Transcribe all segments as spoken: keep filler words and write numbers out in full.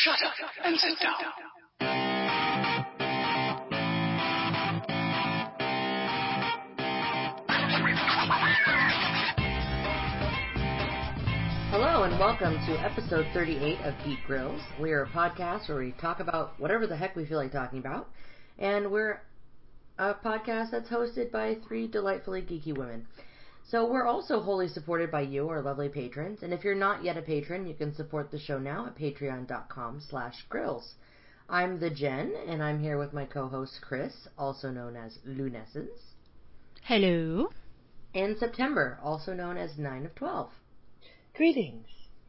Shut up and sit down. Hello and welcome to episode thirty-eight of Geek Grills. We are a podcast where we talk about whatever the heck we feel like talking about. And we're a podcast that's hosted by three delightfully geeky women. So we're also wholly supported by you, our lovely patrons. And if you're not yet a patron, you can support the show now at patreon.com slash grills. I'm the Jen, and I'm here with my co-host Chris, also known as Lunescence. Hello. And September, also known as nine of twelve. Greetings.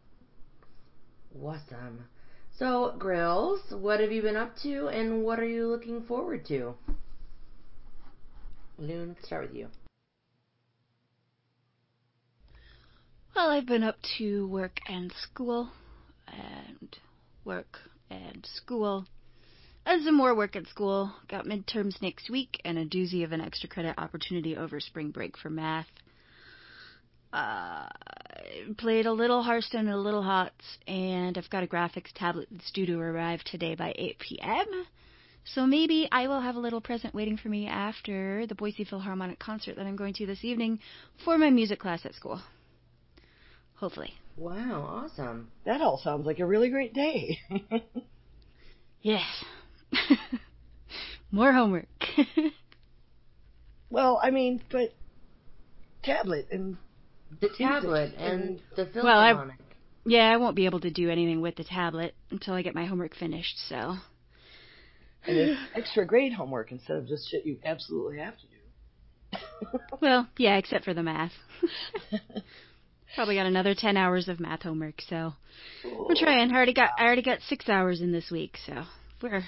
Awesome. So, Grills, what have you been up to, and what are you looking forward to? Loon, let's start with you. Well, I've been up to work and school, and work and school, and some more work at school. Got midterms next week, and a doozy of an extra credit opportunity over spring break for math. Uh, played a little Hearthstone and a little Hots, and I've got a graphics tablet that's due to arrive today by eight p.m., so maybe I will have a little present waiting for me after the Boise Philharmonic concert that I'm going to this evening for my music class at school. Hopefully. Wow, awesome. That all sounds like a really great day. Yes. More homework. Well, I mean, but tablet and The tablet and the Well, I, Philharmonic. yeah, I won't be able to do anything with the tablet until I get my homework finished, so. and it's extra grade homework instead of just shit you absolutely have to do. Well, yeah, except for the math. Probably got another ten hours of math homework, so Oh, we're trying. I already got I already got six hours in this week, so we're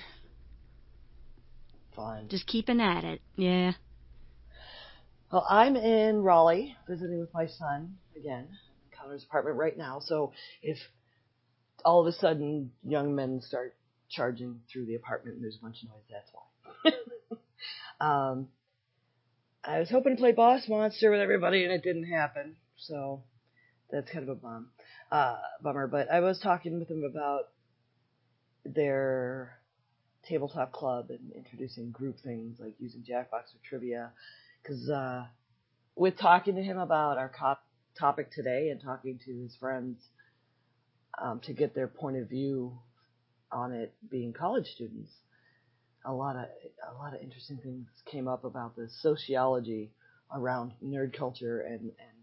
fun. just keeping at it. Yeah. Well, I'm in Raleigh visiting with my son again, in Connor's apartment right now. So if all of a sudden young men start charging through the apartment and there's a bunch of noise, that's why. um, I was hoping to play Boss Monster with everybody, and it didn't happen. So that's kind of a bum, uh, bummer. But I was talking with them about their tabletop club and introducing group things like using Jackbox or trivia. Because uh, with talking to him about our cop topic today and talking to his friends um, to get their point of view on it, being college students, a lot of a lot of interesting things came up about the sociology around nerd culture and, and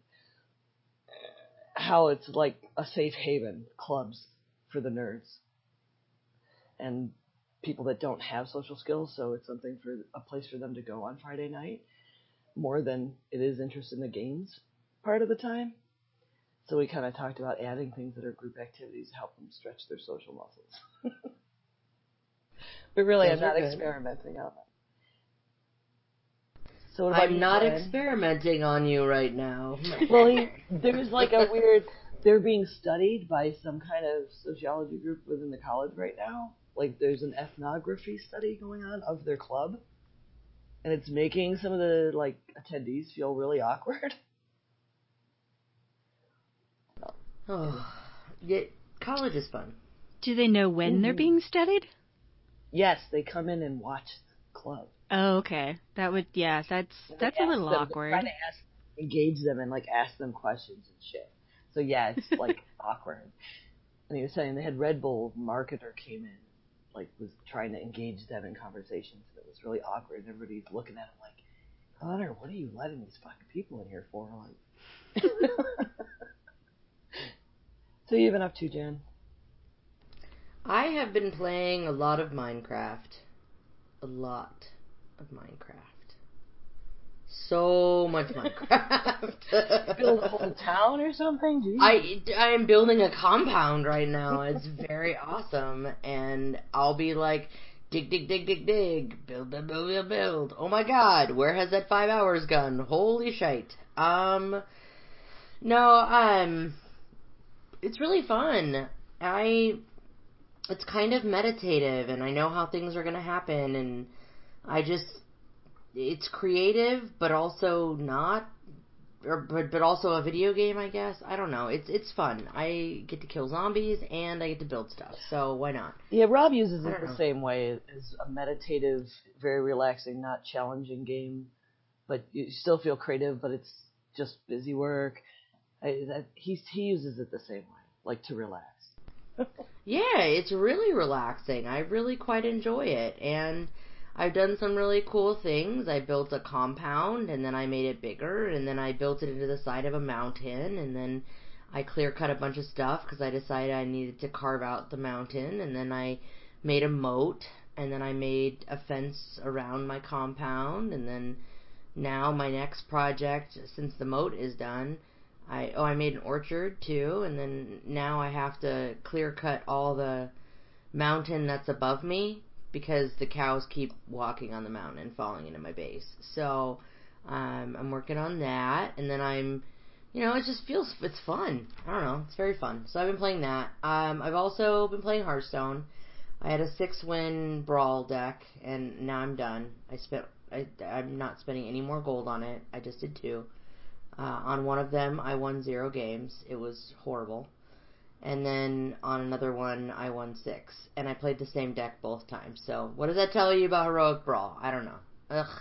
how it's like a safe haven, clubs for the nerds and people that don't have social skills. So it's something for a place for them to go on Friday night, more than it is interest in the games part of the time. So we kind of talked about adding things that are group activities to help them stretch their social muscles. But really, Those I'm not are good. experimenting on them. So what about I'm you, not Glenn? experimenting on you right now. Well, he, there's like a weird, they're being studied by some kind of sociology group within the college right now. Like there's an ethnography study going on of their club. And it's making some of the, like, attendees feel really awkward. Oh, yeah, college is fun. Do they know when they're Mhm. being studied? Yes, they come in and watch the club. Oh, okay. That would, yeah, that's And that's they a ask little them, awkward. Try to ask, engage them and, like, ask them questions and shit. So, yeah, it's, like, awkward. And he was saying they had Red Bull marketer came in, like, was trying to engage them in conversations. And it was really awkward. And everybody's looking at him like, Connor, what are you letting these fucking people in here for? Like, so you've been up to, Jen? I have been playing a lot of Minecraft. A lot of Minecraft. So much Minecraft. Build a whole town or something? Jeez. I, I am building a compound right now. It's very awesome. And I'll be like, dig, dig, dig, dig, dig. Build, build, build, build, build. Oh my god, where has that five hours gone? Holy shite. Um, no, um, it's really fun. I, it's kind of meditative, and I know how things are going to happen, and I just, it's creative, but also not or, but but also a video game, I guess. I don't know. It's it's fun. I get to kill zombies and I get to build stuff. So why not? Yeah, Rob uses I it don't the know. same way as a meditative, very relaxing, not challenging game, but you still feel creative, but it's just busy work. I, that, he he uses it the same way, like to relax. Yeah, it's really relaxing. I really quite enjoy it. And I've done some really cool things. I built a compound, and then I made it bigger, and then I built it into the side of a mountain, and then I clear cut a bunch of stuff because I decided I needed to carve out the mountain, and then I made a moat, and then I made a fence around my compound, and then now my next project, since the moat is done, I oh I made an orchard too, and then now I have to clear cut all the mountain that's above me because the cows keep walking on the mountain and falling into my base. So um, I'm working on that, and then I'm, you know, it just feels it's fun. I don't know, it's very fun. So I've been playing that. Um, I've also been playing Hearthstone. I had a six-win brawl deck, and now I'm done. I spent I, I'm not spending any more gold on it. I just did two. Uh, on one of them, I won zero games. It was horrible. And then on another one, I won six. And I played the same deck both times. So what does that tell you about Heroic Brawl? I don't know. Ugh.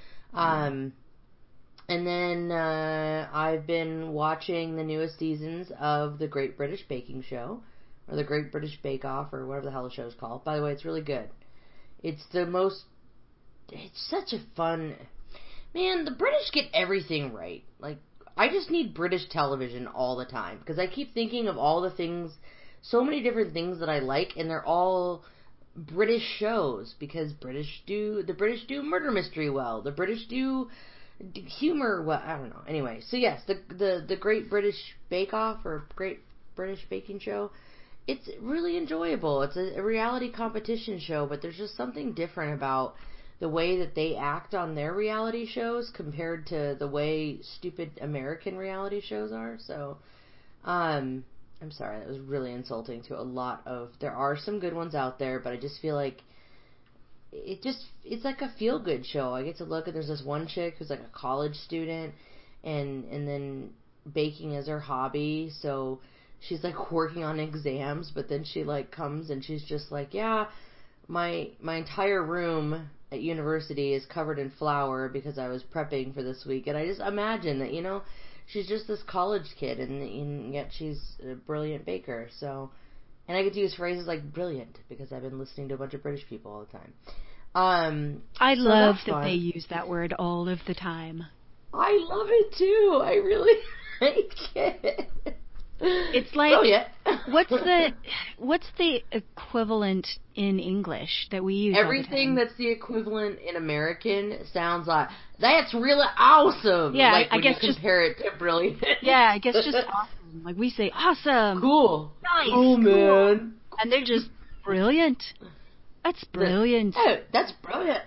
Um, and then uh, I've been watching the newest seasons of the Great British Baking Show, or the Great British Bake Off, or whatever the hell the show's called. By the way, it's really good. It's the most... It's such a fun... Man, the British get everything right. Like, I just need British television all the time, because I keep thinking of all the things, so many different things that I like, and they're all British shows, because British do, the British do murder mystery well, the British do humor well, I don't know. Anyway, so yes, the the, the Great British Bake Off, or Great British Baking Show, it's really enjoyable. It's a, a reality competition show, but there's just something different about the way that they act on their reality shows compared to the way stupid American reality shows are. So, um, I'm sorry, that was really insulting to a lot of, there are some good ones out there, but I just feel like it just, it's like a feel-good show. I get to look, and there's this one chick who's like a college student, and, and then baking is her hobby, so she's like working on exams, but then she like comes and she's just like, yeah, my, my entire room at university is covered in flour because I was prepping for this week. And I just imagine that, you know, she's just this college kid, and, and yet she's a brilliant baker. So, and I get to use phrases like brilliant because I've been listening to a bunch of British people all the time. Um, I so love that's that fun. they use that word all of the time. I love it too. I really like it. It's like, brilliant. what's the what's the equivalent in English that we use Everything all the time? that's the equivalent in American sounds like, that's really awesome. Yeah, like I when guess you just- compare it to brilliant. Yeah, I guess just awesome. Like we say awesome. Cool. Nice. Cool, man. Cool. And they're just brilliant. That's brilliant. Oh, that's brilliant.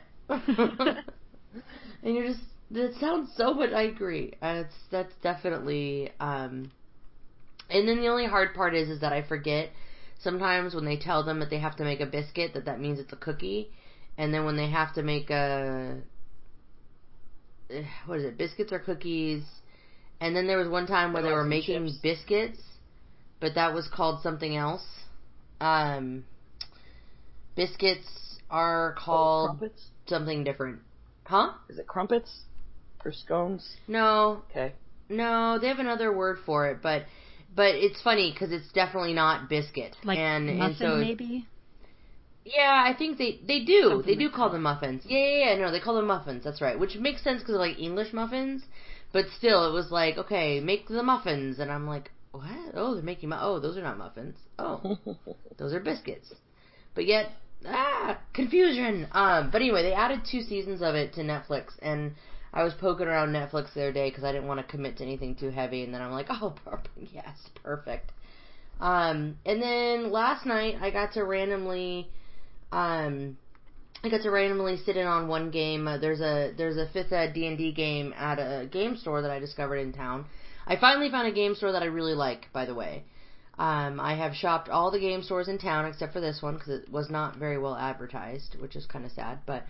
And you're just, that sounds so much, I agree. Uh, it's, that's definitely, um, and then the only hard part is, is that I forget sometimes when they tell them that they have to make a biscuit, that that means it's a cookie. And then when they have to make a, what is it, biscuits or cookies? And then there was one time where they were making chips. biscuits, but that was called something else. Um, biscuits are Oh, called crumpets? something different. Huh? Is it crumpets? Or scones? No, Okay. no, they have another word for it, but but it's funny because it's definitely not biscuit. Like and muffin, and so maybe? yeah, I think they they do. Something they do like call that. them muffins. Yeah, yeah, yeah, no, they call them muffins. That's right, which makes sense because like English muffins, but still, it was like, okay, make the muffins, and I'm like, what? Oh, they're making mu- oh, those are not muffins. Oh, those are biscuits. But yet, ah, confusion. Um, but anyway, they added two seasons of it to Netflix, and I was poking around Netflix the other day because I didn't want to commit to anything too heavy, and then I'm like, oh, yes, perfect. Um, and then last night I got to randomly, um, I got to randomly sit in on one game. Uh, there's a there's a fifth ed D and D game at a game store that I discovered in town. I finally found a game store that I really like, by the way. Um, I have shopped all the game stores in town except for this one because it was not very well advertised, which is kind of sad. But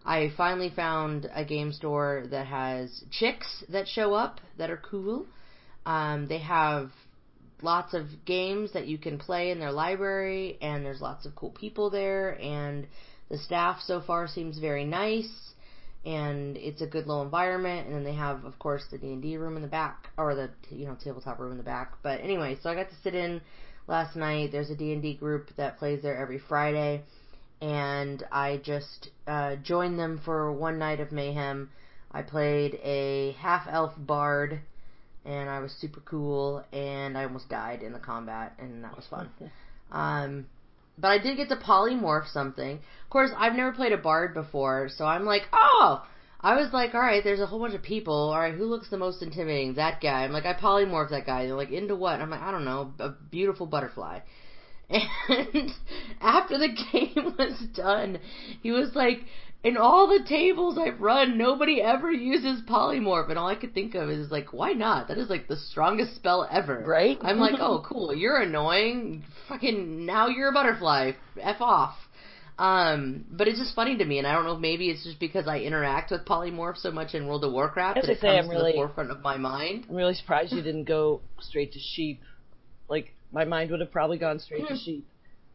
I finally found a game store that has chicks that show up that are cool. Um, they have lots of games that you can play in their library, and there's lots of cool people there, and the staff so far seems very nice, and it's a good little environment. And then they have, of course, the D and D room in the back, or the, you know, tabletop room in the back. But anyway, so I got to sit in last night. There's a D and D group that plays there every Friday, and I just uh, joined them for one night of mayhem. I played a half-elf bard, and I was super cool, and I almost died in the combat, and that was fun. Um, but I did get to polymorph something. Of course, I've never played a bard before, so I'm like, oh! I was like, alright, there's a whole bunch of people. Alright, who looks the most intimidating? That guy. I'm like, I polymorphed that guy. They're like, into what? I'm like, I don't know, a beautiful butterfly. And after the game was done, he was like, in all the tables I've run, nobody ever uses polymorph. And all I could think of is like, why not? That is like the strongest spell ever. Right? I'm like, oh, cool. You're annoying. Fucking, now you're a butterfly. F off. Um, but it's just funny to me, and I don't know if maybe it's just because I interact with polymorph so much in World of Warcraft that it say, comes I'm to really, the forefront of my mind. I'm really surprised you didn't go straight to sheep. Like, my mind would have probably gone straight to sheep.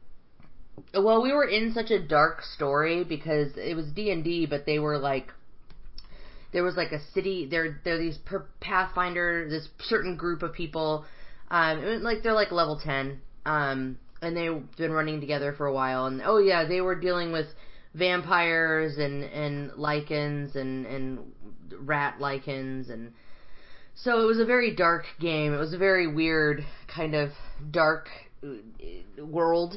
Well, we were in such a dark story because it was D and D, but they were like, there was like a city, there there are these per Pathfinder, this certain group of people, um, like they're like level ten, um, and they've been running together for a while, and oh yeah, they were dealing with vampires and, and lichens and, and rat lichens, and so it was a very dark game. It was a very weird kind of dark world.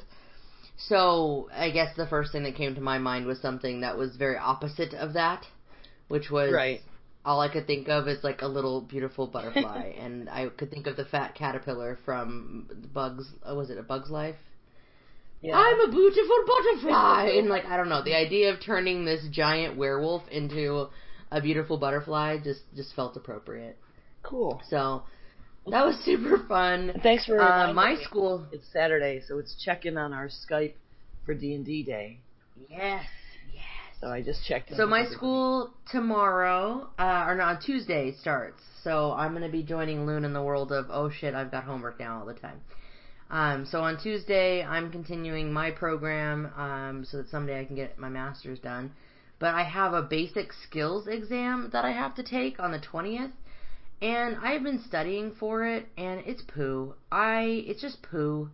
So I guess the first thing that came to my mind was something that was very opposite of that, which was right. All I could think of is like a little beautiful butterfly, and I could think of the fat caterpillar from Bugs. Oh, was it A Bug's Life? Yeah. I'm a beautiful butterfly, and like I don't know, the idea of turning this giant werewolf into a beautiful butterfly just just felt appropriate. Cool. So that was super fun. Thanks for uh, my me. school. It's Saturday, so it's check-in on our Skype for D and D day. Yes, yes. So I just checked in. So my everybody. school tomorrow, uh, or no, on Tuesday starts. So I'm going to be joining Loon in the world of, oh shit, I've got homework now all the time. Um, so on Tuesday, I'm continuing my program um, so that someday I can get my master's done. But I have a basic skills exam that I have to take on the twentieth. And I've been studying for it, and it's poo. I, it's just poo.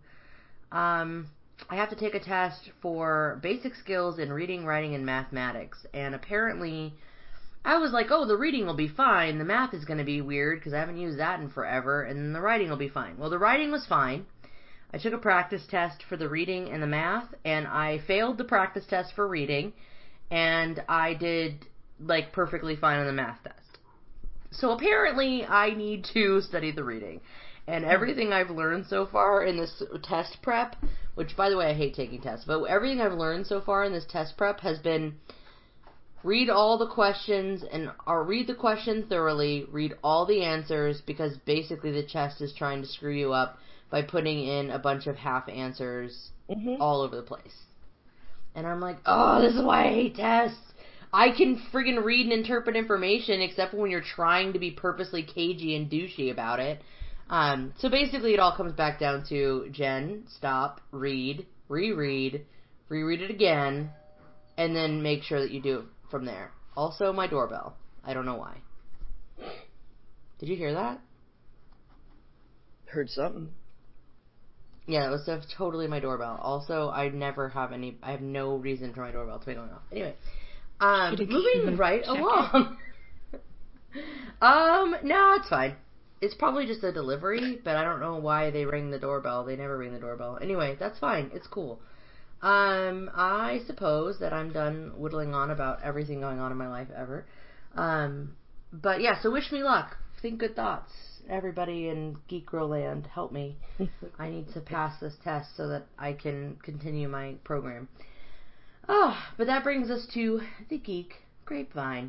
Um, I have to take a test for basic skills in reading, writing, and mathematics. And apparently, I was like, oh, the reading will be fine. The math is going to be weird, because I haven't used that in forever. And then the writing will be fine. Well, the writing was fine. I took a practice test for the reading and the math, and I failed the practice test for reading. And I did, like, perfectly fine on the math test. So apparently I need to study the reading. And everything I've learned so far in this test prep, which by the way I hate taking tests, but everything I've learned so far in this test prep has been read all the questions and or read the question thoroughly, read all the answers, because basically the test is trying to screw you up by putting in a bunch of half answers mm-hmm. all over the place. And I'm like, oh, this is why I hate tests. I can friggin' read and interpret information, except when you're trying to be purposely cagey and douchey about it. Um, so basically it all comes back down to, Jen, stop, read, reread, reread it again, and then make sure that you do it from there. Also, my doorbell. I don't know why. Did you hear that? Heard something. Yeah, it was uh, totally my doorbell. Also, I never have any, I have no reason for my doorbell to be going off. Anyway. Um, moving right along. um, no, it's fine. It's probably just a delivery, but I don't know why they ring the doorbell. They never ring the doorbell. Anyway, that's fine. It's cool. Um, I suppose that I'm done whittling on about everything going on in my life ever. Um, but yeah, so wish me luck. Think good thoughts. Everybody in Geek Girl Land, help me. I need to pass this test so that I can continue my program. Oh, but that brings us to the Geek Grapevine.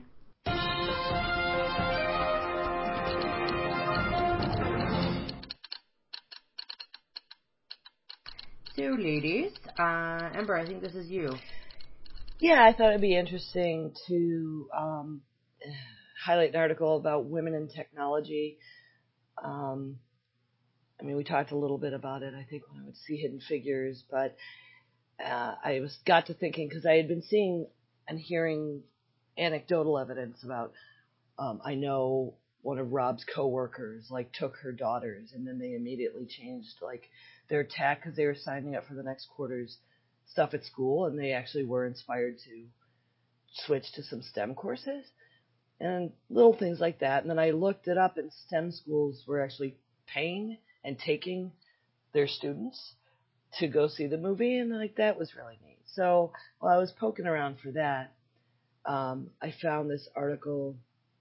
So, ladies, uh, Ember, I think this is you. Yeah, I thought it'd be interesting to um, highlight an article about women in technology. Um, I mean, we talked a little bit about it, I think, when I would see Hidden Figures, but uh, I was got to thinking because I had been seeing and hearing anecdotal evidence about. Um, I know one of Rob's coworkers like took her daughters, and then they immediately changed like their tack because they were signing up for the next quarter's stuff at school, and they actually were inspired to switch to some STEM courses and little things like that. And then I looked it up, and STEM schools were actually paying and taking their students to go see the movie, and like that was really neat. So while I was poking around for that, um, I found this article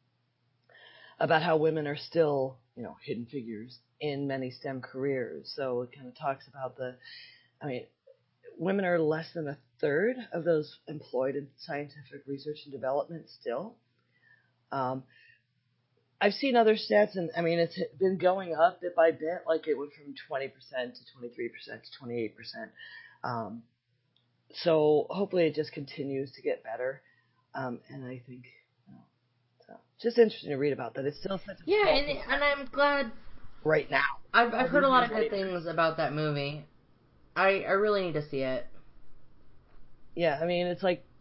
about how women are still, you know, hidden figures in many STEM careers. So it kind of talks about the, I mean, women are less than a third of those employed in scientific research and development still. Um, I've seen other stats, and I mean, it's been going up bit by bit. Like it went from twenty percent to twenty-three percent to twenty-eight percent. Um, so hopefully it just continues to get better. Um, and I think, you know, so just interesting to read about that. It's still such a yeah, and and I'm glad. Right now, I've I've heard a lot of good later. things about that movie. I I really need to see it. Yeah, I mean, it's like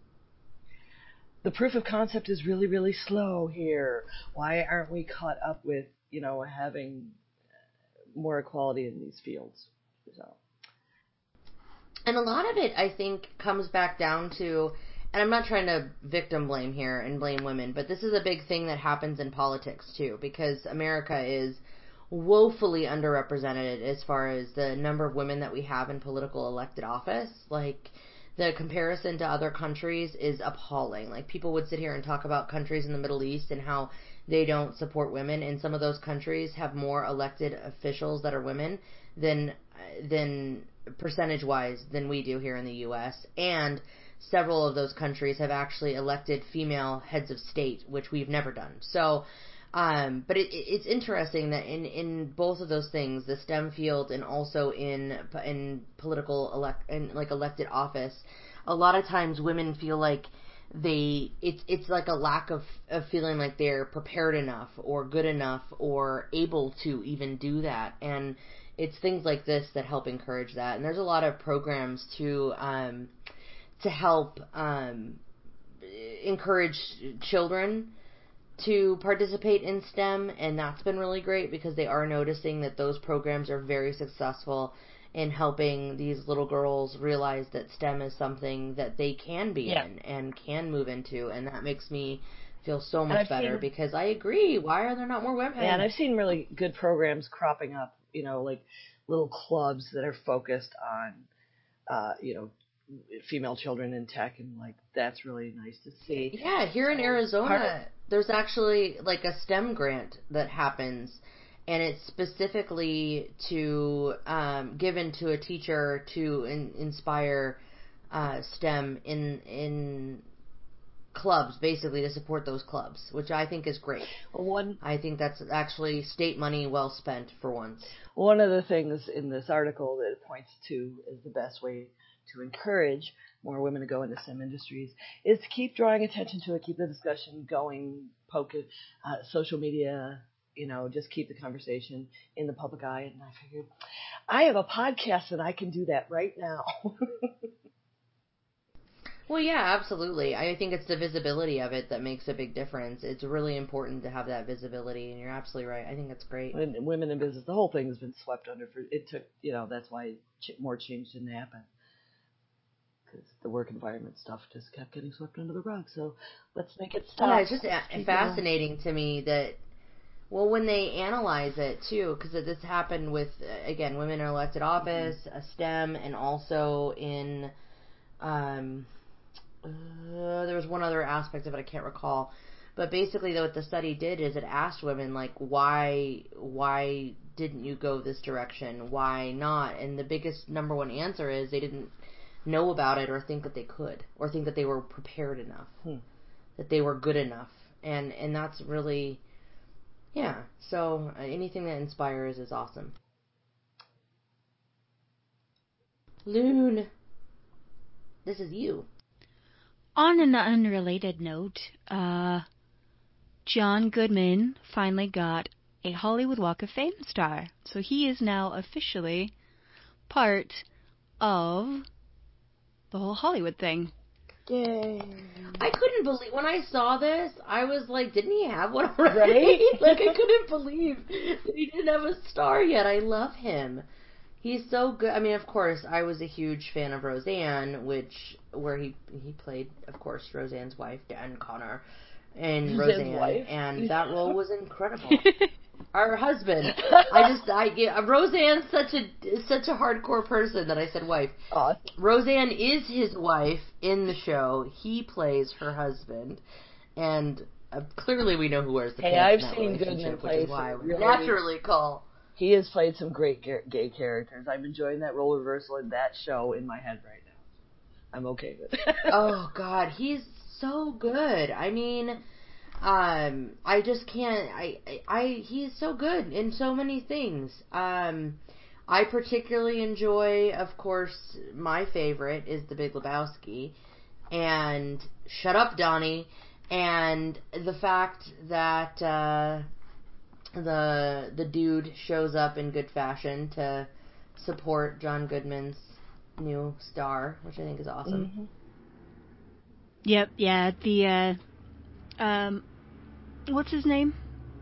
the proof of concept is really, really slow here. Why aren't we caught up with, you know, having more equality in these fields? So. And a lot of it, I think, comes back down to, and I'm not trying to victim blame here and blame women, but this is a big thing that happens in politics too, because America is woefully underrepresented as far as the number of women that we have in political elected office. Like, the comparison to other countries is appalling. Like, people would sit here and talk about countries in the Middle East and how they don't support women, and some of those countries have more elected officials that are women than than percentage-wise than we do here in the U S, and several of those countries have actually elected female heads of state, which we've never done. So, um, but it, it's interesting that in, in both of those things, the STEM field and also in in political elect in like elected office, a lot of times women feel like they it's it's like a lack of, of feeling like they're prepared enough or good enough or able to even do that. And it's things like this that help encourage that. And there's a lot of programs to um, to help um, encourage children to participate in STEM, and that's been really great because they are noticing that those programs are very successful in helping these little girls realize that STEM is something that they can be Yeah. in and can move into, and that makes me feel so much I've better seen- because I agree. Why are there not more women? Yeah, and I've seen really good programs cropping up, you know, like little clubs that are focused on, uh, you know, female children in tech, and like that's really nice to see. Yeah, here in So, Arizona, part of- there's actually like a STEM grant that happens, and it's specifically to um, given to a teacher to in, inspire uh, STEM in in clubs, basically to support those clubs, which I think is great. One I think that's actually state money well spent for once. one of the things in this article that it points to as the best way to encourage more women to go into STEM industries is to keep drawing attention to it, keep the discussion going, poke it, uh, social media, you know, just keep the conversation in the public eye. And I figured, I have a podcast and I can do that right now. Well, yeah, absolutely. I think it's the visibility of it that makes a big difference. It's really important to have that visibility, and you're absolutely right. I think that's great. And women in business, the whole thing has been swept under. For it took, you know, that's why ch- more change didn't happen. Because the work environment stuff just kept getting swept under the rug. So let's make it stop. Yeah, it's just a- Keep it fascinating to me that, well, when they analyze it too, because this happened with, uh, again, women in elected office, a STEM, and also in, um, uh, there was one other aspect of it I can't recall. But basically, though, what the study did is it asked women, like, why, why didn't you go this direction? Why not? And the biggest number one answer is they didn't know about it or think that they could or think that they were prepared enough, Hmm. that they were good enough. And, and that's really, yeah. So uh, anything that inspires is awesome. Loon, this is you. on an unrelated note, uh, John Goodman finally got a Hollywood Walk of Fame star. So he is now officially part of the whole Hollywood thing. Yay. I couldn't believe, when I saw this, I was like, didn't he have one already? Like, I couldn't believe that he didn't have a star yet. I love him. He's so good. I mean, of course, I was a huge fan of Roseanne, which, where he he played, of course, Roseanne's wife, Dan Connor, in Roseanne, wife? and that role was incredible. Our husband. I just, I, yeah, Roseanne's such a, such a hardcore person that I said wife. Awesome. Roseanne is his wife in the show. He plays her husband. And uh, clearly we know who wears the Hey, pants I've in that seen Goodman relationship, play which is why some we really- naturally call. He has played some great ga- gay characters. I'm enjoying that role reversal in that show in my head right now. I'm okay with it. Oh, God, he's so good. I mean... Um, I just can't, I, I, I, he's so good in so many things. Um, I particularly enjoy, of course, my favorite is The Big Lebowski, and Shut Up, Donnie, and the fact that, uh, the, the dude shows up in good fashion to support John Goodman's new star, which I think is awesome. Mm-hmm. Yep, yeah, the, uh, um, what's his name?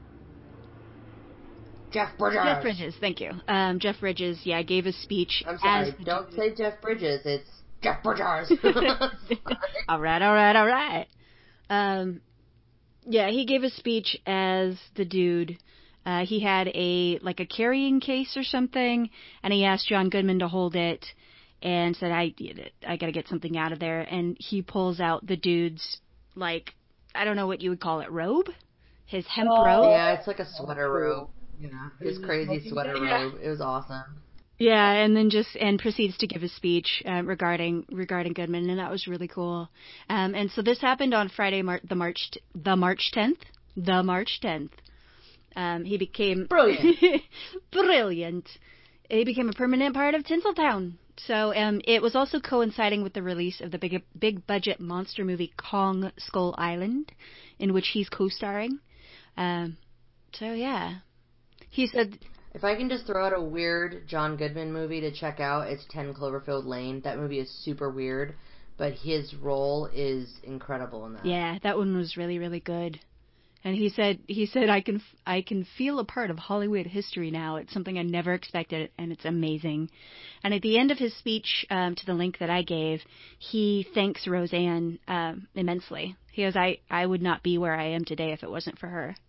Jeff Bridges. Jeff Bridges, thank you. Um, Jeff Bridges, yeah, gave a speech. I'm sorry, as don't say Jeff Bridges, it's Jeff Bridges. all right, all right, all right. Um, yeah, he gave a speech as the dude. Uh, he had a, like a carrying case or something, and he asked John Goodman to hold it, and said, I, I gotta get something out of there, and he pulls out the dude's, like, I don't know what you would call it, robe? His hemp Oh, robe? Yeah, it's like a sweater robe. Yeah, his crazy sweater Yeah. robe. It was awesome. Yeah, and then just and proceeds to give a speech uh, regarding regarding Goodman, and that was really cool. Um, and so this happened on Friday, Mar- the March t- the March tenth, the March tenth. Um, he became Brilliant. brilliant. He became a permanent part of Tinseltown. So um, it was also coinciding with the release of the big big budget monster movie Kong Skull Island, in which he's co-starring. Um, so yeah, he said. If I can just throw out a weird John Goodman movie to check out, it's ten Cloverfield Lane. That movie is super weird, but his role is incredible in that. Yeah, that one was really, really good. And he said, he said, I can, I can feel a part of Hollywood history now. It's something I never expected, and it's amazing. And at the end of his speech, um, to the link that I gave, he thanks Roseanne um, immensely. He goes, I, I would not be where I am today if it wasn't for her.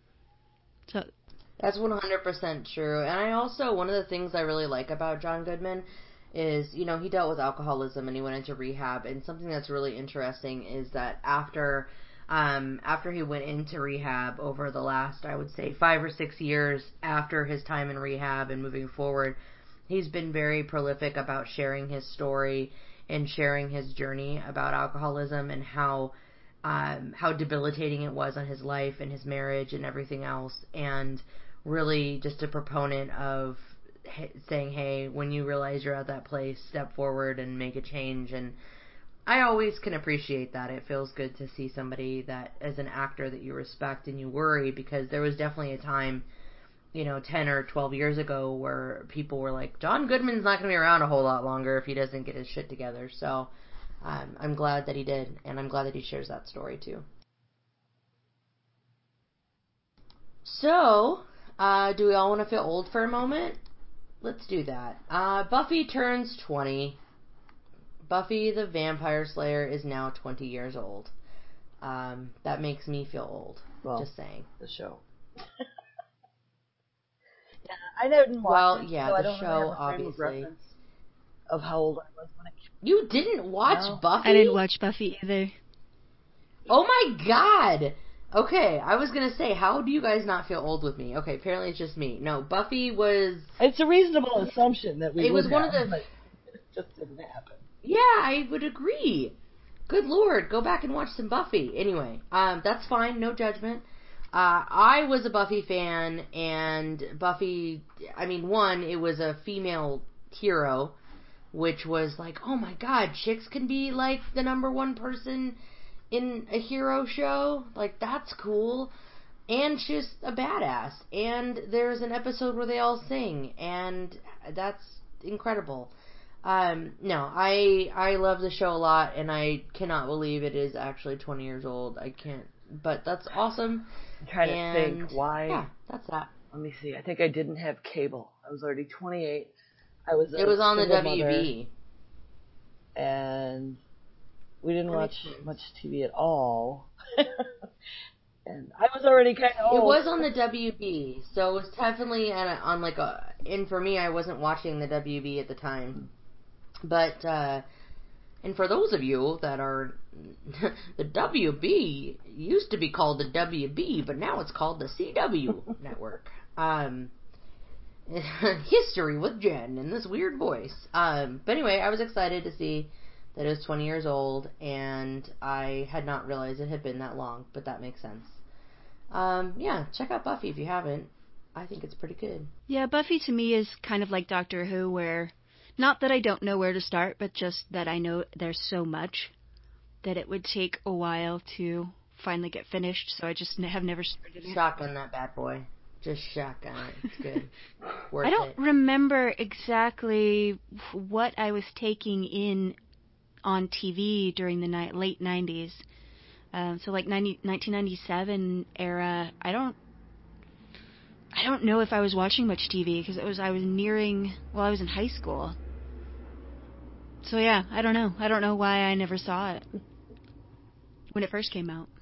So. That's one hundred percent true. And I also, one of the things I really like about John Goodman is, you know, he dealt with alcoholism and he went into rehab. And something that's really interesting is that after, um, after he went into rehab over the last, I would say, five or six years after his time in rehab and moving forward, he's been very prolific about sharing his story and sharing his journey about alcoholism and how, um, how debilitating it was on his life and his marriage and everything else. And really just a proponent of saying, hey, when you realize you're at that place, step forward and make a change. And I always can appreciate that. It feels good to see somebody that, as an actor, that you respect and you worry, because there was definitely a time, you know, ten or twelve years ago where people were like, John Goodman's not going to be around a whole lot longer if he doesn't get his shit together. So um, I'm glad that he did, and I'm glad that he shares that story too. So, Uh, do we all want to feel old for a moment? Let's do that. Uh, Buffy turns twenty. Buffy the Vampire Slayer is now twenty years old. Um, that makes me feel old. Well, just saying. The show. Yeah, I didn't watch well, it, yeah, so I the don't show, really have a frame of obviously. reference of how old I was when it came. You didn't watch No. Buffy? I didn't watch Buffy either. Oh my god! Okay, I was gonna say, how do you guys not feel old with me? Okay, apparently it's just me. No, Buffy was... It's a reasonable assumption that we It would was one have, of the... but it just didn't happen. Yeah, I would agree. Good lord, go back and watch some Buffy. Anyway, um, that's fine, no judgment. Uh, I was a Buffy fan, and Buffy, I mean, one, it was a female hero, which was like, oh my god, chicks can be like the number one person in a hero show? Like, that's cool. And she's a badass. And there's an episode where they all sing, and that's incredible. Um, no, I I love the show a lot, and I cannot believe it is actually twenty years old. I can't, but that's awesome. I'm trying and, to think why. Yeah, that's that. Let me see. I think I didn't have cable. I was already twenty-eight. I was. It was on the single W B. Mother, and we didn't That watch makes sense. much T V at all. And I was already kind of old. It was on the W B, so it was definitely on, a, on like a. And for me, I wasn't watching the W B at the time, but uh, and for those of you that are, the W B used to be called the W B, but now it's called the C W network. Um, history with Jen in this weird voice. Um, but anyway, I was excited to see that it was twenty years old, and I had not realized it had been that long, but that makes sense. Um, yeah, check out Buffy if you haven't. I think it's pretty good. Yeah, Buffy to me is kind of like Doctor Who, where not that I don't know where to start, but just that I know there's so much that it would take a while to finally get finished, so I just n- have never started it. Shotgun that bad boy. Just shotgun it. It's good. Worth I don't it. remember exactly what I was taking in on T V during the ni- late nineties. Um, so like ninety, nineteen ninety-seven era, I don't, I don't know if I was watching much T V because it was I was nearing, well, I was in high school. So yeah, I don't know. I don't know why I never saw it when it first came out.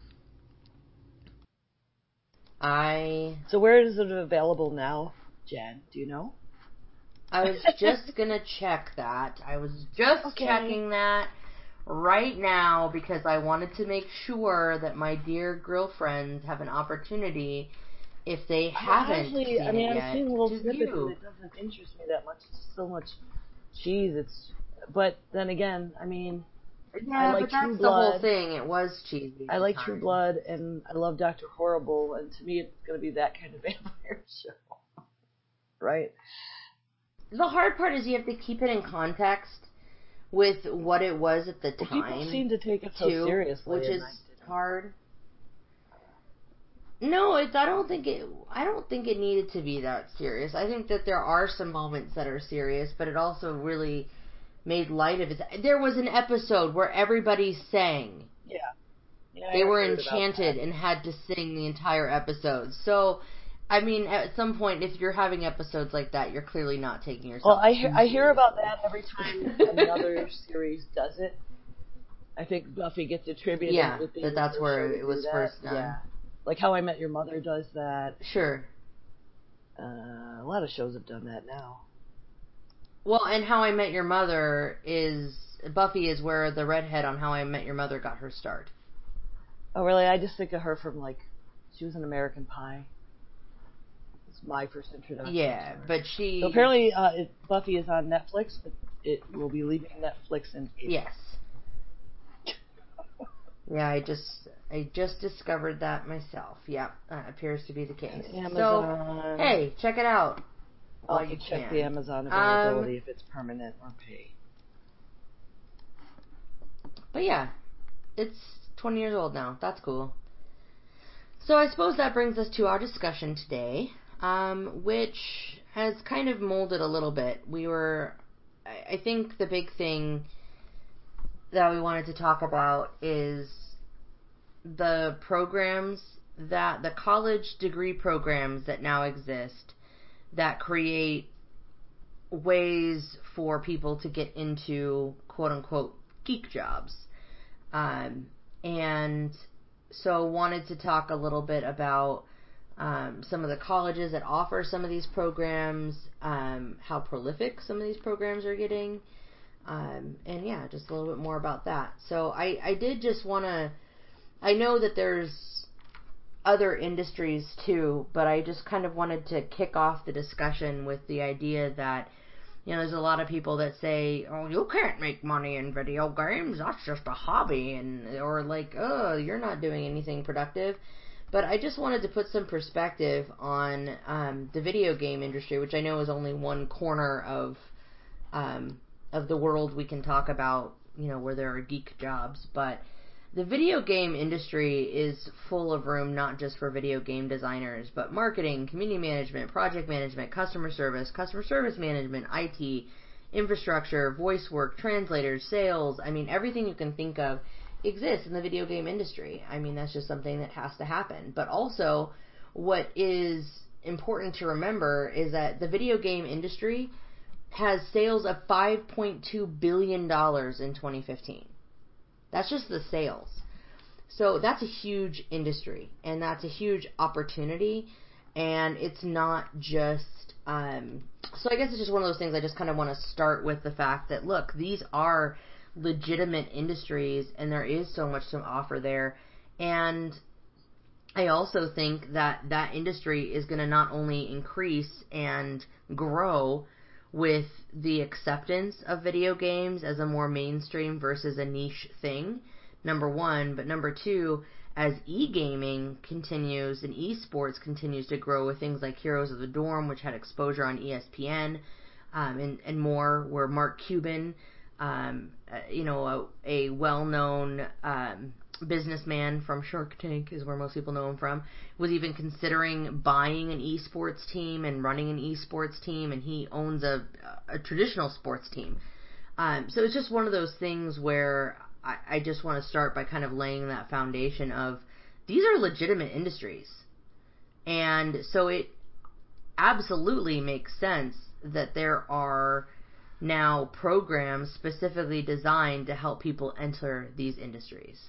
I So where is it available now, Jen? Do you know? I was just gonna check that. I was just Okay. checking that right now because I wanted to make sure that my dear girlfriends have an opportunity if they haven't Actually, seen I mean, it I've yet. seen little to snippets, view. and it doesn't interest me that much. It's so much cheese. It's, but then again, I mean, Yeah, I like but that's True the whole Blood. thing. It was cheesy. at I the like time. True Blood, and I love Doctor Horrible, and to me, it's going to be that kind of vampire show, right? The hard part is you have to keep it in context with what it was at the Well, time. people seem to take it so too, seriously, which and is I didn't. hard. No, it's. I don't think it. I don't think it needed to be that serious. I think that there are some moments that are serious, but it also really made light of it. There was an episode where everybody sang. Yeah. yeah They I were heard about enchanted that. and had to sing the entire episode. So, I mean, at some point, if you're having episodes like that, you're clearly not taking yourself. Well, I hear too I hear about seriously. that every time another series does it. I think Buffy gets attributed Yeah, with being that the that's first where show to it was do that. first done. Yeah, like How I Met Your Mother does that. Sure. Uh, a lot of shows have done that now. Well, and How I Met Your Mother is Buffy is where the redhead on How I Met Your Mother got her start. Oh, really? I just think of her from like she was in American Pie. It's my first introduction. Yeah, to her. but she So apparently, uh, it, Buffy is on Netflix, but it will be leaving Netflix in April. yes. Yeah, I just I just discovered that myself. Yeah, that appears to be the case. Amazon. So, hey, check it out. I'll while have you to check can. the Amazon availability Um, if it's permanent or pay. But yeah, it's twenty years old now. That's cool. So I suppose that brings us to our discussion today, um, which has kind of molded a little bit. We were, I I think the big thing that we wanted to talk about is the programs that, the college degree programs that now exist that create ways for people to get into quote unquote geek jobs. Um, and so wanted to talk a little bit about um, some of the colleges that offer some of these programs, um, how prolific some of these programs are getting, um, and yeah, just a little bit more about that. So I, I did just want to, I know that there's other industries too, but I just kind of wanted to kick off the discussion with the idea that, you know, there's a lot of people that say, oh, you can't make money in video games, that's just a hobby, and or like, oh, you're not doing anything productive. But I just wanted to put some perspective on um, the video game industry, which I know is only one corner of um, of the world we can talk about, you know, where there are geek jobs, but the video game industry is full of room not just for video game designers, but marketing, community management, project management, customer service, customer service management, I T, infrastructure, voice work, translators, sales. I mean, everything you can think of exists in the video game industry. I mean, that's just something that has to happen. But also, what is important to remember is that the video game industry has sales of five point two billion dollars in twenty fifteen. That's just the sales. So that's a huge industry, and that's a huge opportunity, and it's not just, um, so I guess it's just one of those things. I just kind of want to start with the fact that, look, these are legitimate industries, and there is so much to offer there, and I also think that that industry is going to not only increase and grow with the acceptance of video games as a more mainstream versus a niche thing, number one, but number two, as e-gaming continues and esports continues to grow with things like Heroes of the Dorm, which had exposure on E S P N, um, and, and more, where Mark Cuban, um, uh, you know, a, a well-known um, businessman from Shark Tank is where most people know him from, was even considering buying an esports team and running an esports team, and he owns a, a traditional sports team. Um, so it's just one of those things where I, I just want to start by kind of laying that foundation of these are legitimate industries. And so it absolutely makes sense that there are now programs specifically designed to help people enter these industries.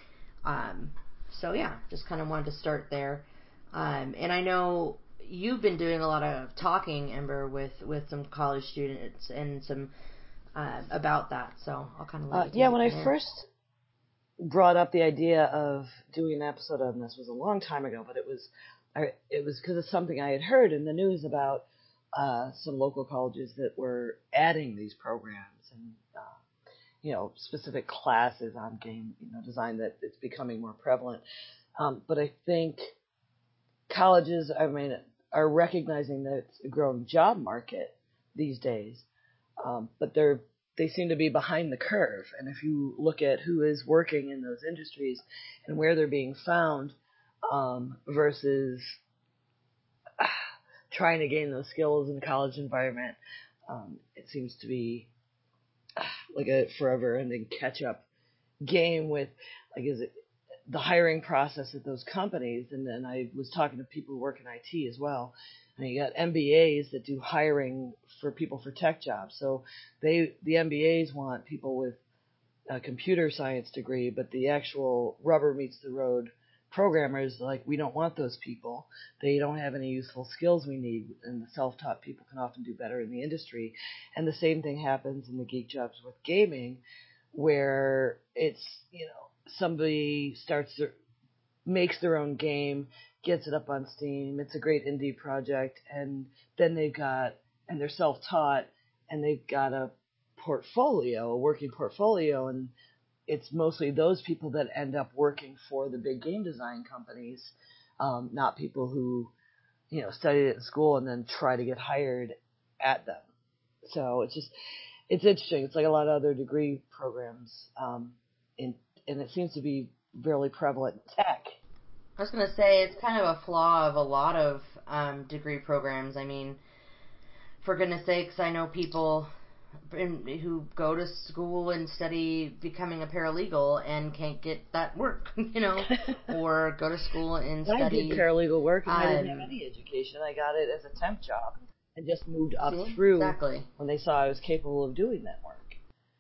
Um, so yeah, just kind of wanted to start there. Um, and I know you've been doing a lot of talking, Ember, with, with some college students and some, uh, about that. So I'll kind of let Uh, you take yeah, it when I from there. first brought up the idea of doing an episode on this was a long time ago, but it was, I, it was because of something I had heard in the news about, uh, some local colleges that were adding these programs and, uh, you know, specific classes on game, you know, design, that it's becoming more prevalent. Um, but I think colleges, I mean, are recognizing that it's a growing job market these days. Um, but they're, they seem to be behind the curve. And if you look at who is working in those industries and where they're being found, um, versus ah, trying to gain those skills in a college environment, um, it seems to be like a forever ending catch up game with, like, is it the hiring process at those companies. And then I was talking to people who work in I T as well. And you got M B As that do hiring for people for tech jobs. So they, the M B As want people with a computer science degree, but the actual rubber meets the road programmers, like, we don't want those people. They don't have any useful skills we need, and the self-taught people can often do better in the industry. And the same thing happens in the geek jobs with gaming, where it's, you know, somebody starts their, makes their own game, gets it up on Steam, it's a great indie project, and then they've got, and they're self-taught, and they've got a portfolio, a working portfolio, and it's mostly those people that end up working for the big game design companies, um, not people who, you know, studied it in school and then try to get hired at them. So it's just, it's interesting. It's like a lot of other degree programs, um, in, and it seems to be really prevalent in tech. I was going to say, it's kind of a flaw of a lot of um, degree programs. I mean, for goodness sakes, I know people in, who go to school and study becoming a paralegal and can't get that work, you know, or go to school and study. I did paralegal work and um, I didn't have any education. I got it as a temp job and just moved up see? through Exactly. when they saw I was capable of doing that work.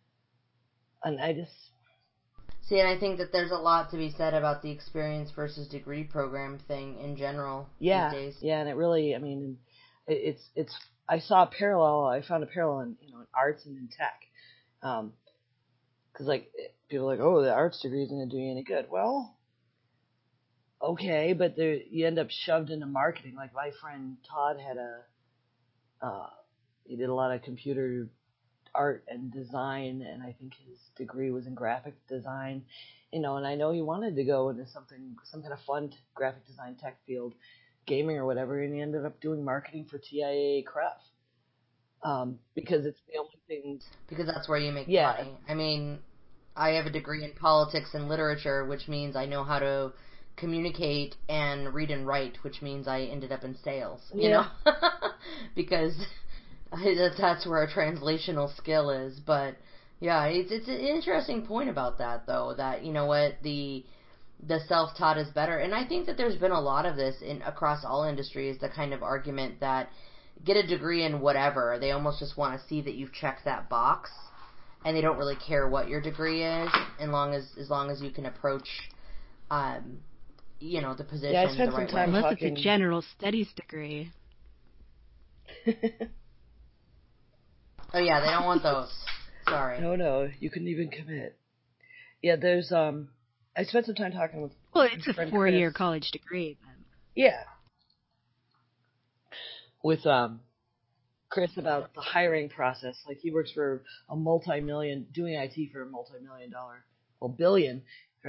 And I just... See, and I think that there's a lot to be said about the experience versus degree program thing in general yeah, these days. Yeah, and it really, I mean, it, it's, it's, I saw a parallel, I found a parallel in, you know, in arts and in tech. Um, cause like, people are like, oh, the arts degree isn't going to do you any good. Well, okay, but there, you end up shoved into marketing. Like my friend Todd had a, uh, he did a lot of computer art and design, and I think his degree was in graphic design, you know, and I know he wanted to go into something, some kind of fun graphic design tech field, gaming or whatever, and he ended up doing marketing for T I A A C R E F. um, because it's the only thing. Because that's where you make Yeah. money. I mean, I have a degree in politics and literature, which means I know how to communicate and read and write, which means I ended up in sales, you Yeah. know? Because that's where a translational skill is. But yeah, it's it's an interesting point about that, though, that, you know what, the the self-taught is better. And I think that there's been a lot of this in across all industries, the kind of argument that get a degree in whatever, they almost just want to see that you've checked that box, and they don't really care what your degree is, as long as as long as you can approach, um, you know, the position Yeah, I spent the some right time way. Unless talking. it's a general studies degree. Oh yeah, they don't want those. Sorry. No, no, you couldn't even commit. Yeah, there's um. I spent some time talking with. Well, my it's a friend four-year Chris. college degree. Then. Yeah. With um, Chris about the hiring process. Like he works for a multi-million, doing I T for a multi-million dollar, well, billion,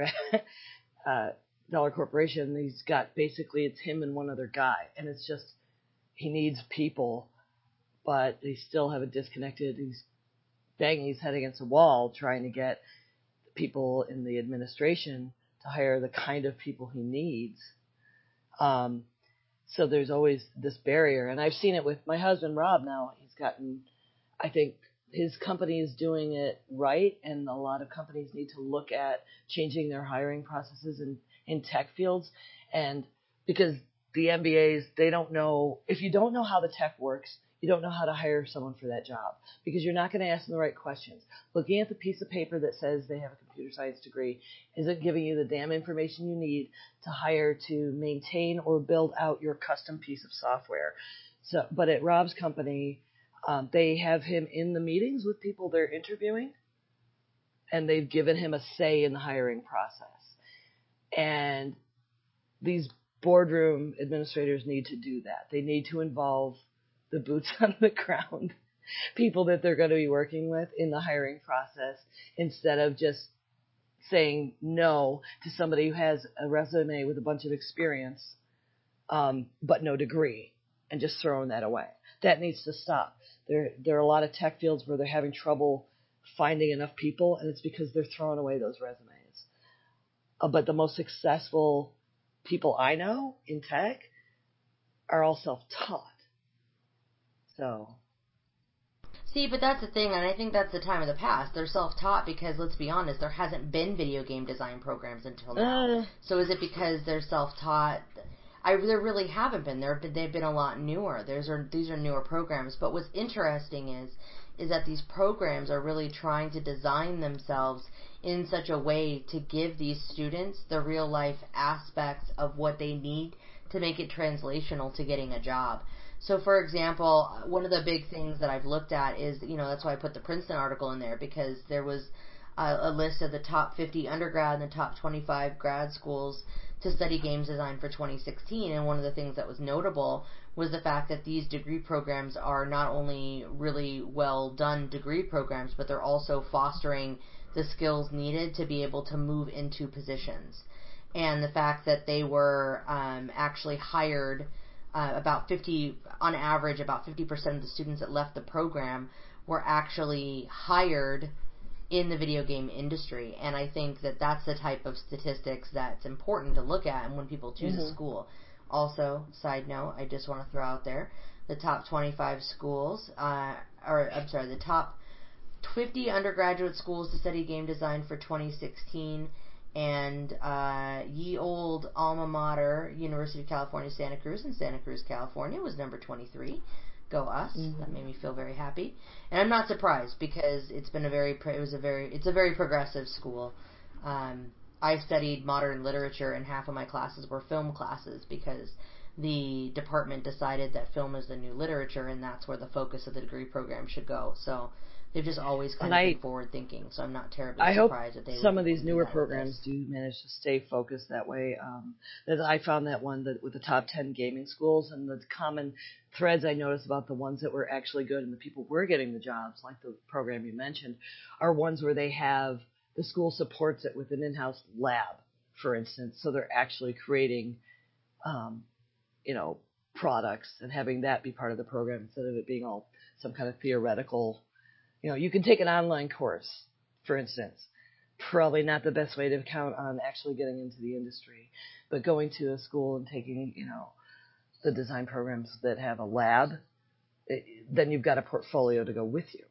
uh, dollar corporation. He's got basically it's him and one other guy, and it's just he needs people, but they still have a disconnected. He's banging his head against a wall trying to get people in the administration to hire the kind of people he needs. Um, so there's always this barrier, and I've seen it with my husband Rob. Now he's gotten, I think his company is doing it right, and a lot of companies need to look at changing their hiring processes in, in tech fields, and because the M B As, they don't know, if you don't know how the tech works, you don't know how to hire someone for that job, because you're not going to ask them the right questions. Looking at the piece of paper that says they have a computer science degree isn't giving you the damn information you need to hire to maintain or build out your custom piece of software. So, but at Rob's company, um, they have him in the meetings with people they're interviewing, and they've given him a say in the hiring process. And these boardroom administrators need to do that. They need to involve the boots on the ground people that they're going to be working with in the hiring process, instead of just saying no to somebody who has a resume with a bunch of experience, um, but no degree, and just throwing that away. That needs to stop. There, there are a lot of tech fields where they're having trouble finding enough people, and it's because they're throwing away those resumes. Uh, but the most successful people I know in tech are all self-taught. So. See, but that's the thing, and I think that's the time of the past. They're self-taught because, let's be honest, there hasn't been video game design programs until now. Uh, So is it because they're self-taught? I there really haven't been. There, they've been a lot newer. There's are these are newer programs. But what's interesting is is that these programs are really trying to design themselves in such a way to give these students the real life aspects of what they need to make it translational to getting a job. So, for example, one of the big things that I've looked at is, you know, that's why I put the Princeton article in there, because there was a, a list of the top fifty undergrad and the top twenty-five grad schools to study games design for twenty sixteen, and one of the things that was notable was the fact that these degree programs are not only really well done degree programs, but they're also fostering the skills needed to be able to move into positions. And the fact that they were um, actually hired, uh, about fifty, on average, about fifty percent of the students that left the program were actually hired in the video game industry. And I think that that's the type of statistics that's important to look at and when people choose mm-hmm. a school. Also, side note, I just want to throw out there, the top twenty-five schools, uh, or I'm sorry, the top fifty undergraduate schools to study game design for twenty sixteen, and uh, ye old alma mater, University of California, Santa Cruz in Santa Cruz, California, was number twenty-three. Go us! Mm-hmm. That made me feel very happy, and I'm not surprised because it's been a very, it was a very, it's a very progressive school. Um, I studied modern literature, and half of my classes were film classes because the department decided that film is the new literature, and that's where the focus of the degree program should go. So they've just always kind and of I, been forward thinking. So I'm not terribly I surprised hope that they some would of these do newer that with programs this. do manage to stay focused that way. Um, that I found that one that with the top ten gaming schools, and the common threads I noticed about the ones that were actually good and the people were getting the jobs, like the program you mentioned, are ones where they have the school supports it with an in-house lab, for instance. So they're actually creating, um, you know, products and having that be part of the program instead of it being all some kind of theoretical, you know, you can take an online course, for instance. Probably not the best way to count on actually getting into the industry, but going to a school and taking, you know, the design programs that have a lab, it, then you've got a portfolio to go with you.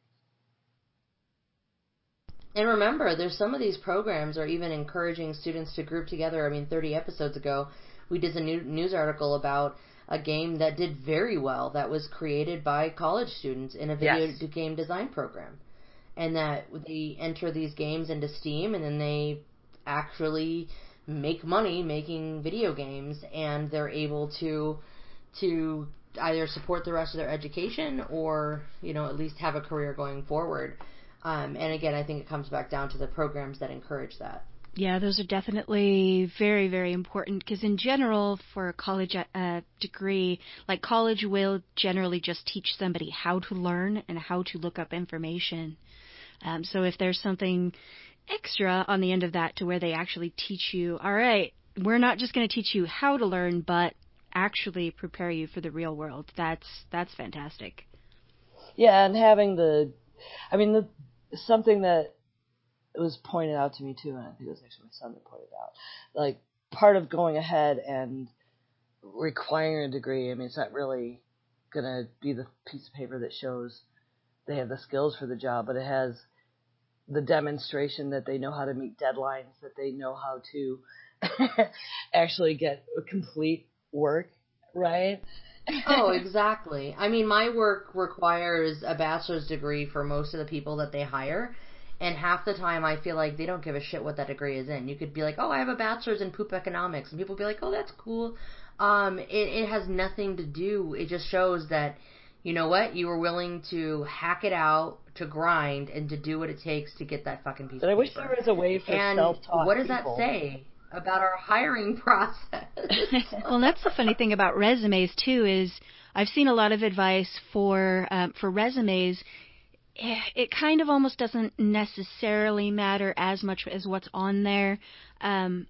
And remember, there's some of these programs are even encouraging students to group together. I mean, thirty episodes ago, we did a new news article about a game that did very well that was created by college students in a video Yes. game design program. And that they enter these games into Steam, and then they actually make money making video games, and they're able to to either support the rest of their education or, you know, at least have a career going forward. Um, and again, I think it comes back down to the programs that encourage that. Yeah, those are definitely very, very important because in general, for a college uh, degree, like college will generally just teach somebody how to learn and how to look up information. Um, so if there's something extra on the end of that to where they actually teach you, all right, we're not just going to teach you how to learn, but actually prepare you for the real world. That's that's fantastic. Yeah, and having the, I mean, the something that was pointed out to me too, and I think it was actually my son that pointed out, like part of going ahead and requiring a degree, I mean, it's not really going to be the piece of paper that shows they have the skills for the job, but it has the demonstration that they know how to meet deadlines, that they know how to actually get complete work, right? Oh, exactly. I mean, my work requires a bachelor's degree for most of the people that they hire, and half the time I feel like they don't give a shit what that degree is in. You could be like, oh, I have a bachelor's in poop economics, and people be like, oh, that's cool. Um, it, it has nothing to do, it just shows that, you know what, you were willing to hack it out, to grind, and to do what it takes to get that fucking piece But of I wish paper. there was a way for And self-taught what does people. that say about our hiring process? Well, that's the funny thing about resumes too is I've seen a lot of advice for um, for resumes. It kind of almost doesn't necessarily matter as much as what's on there, um,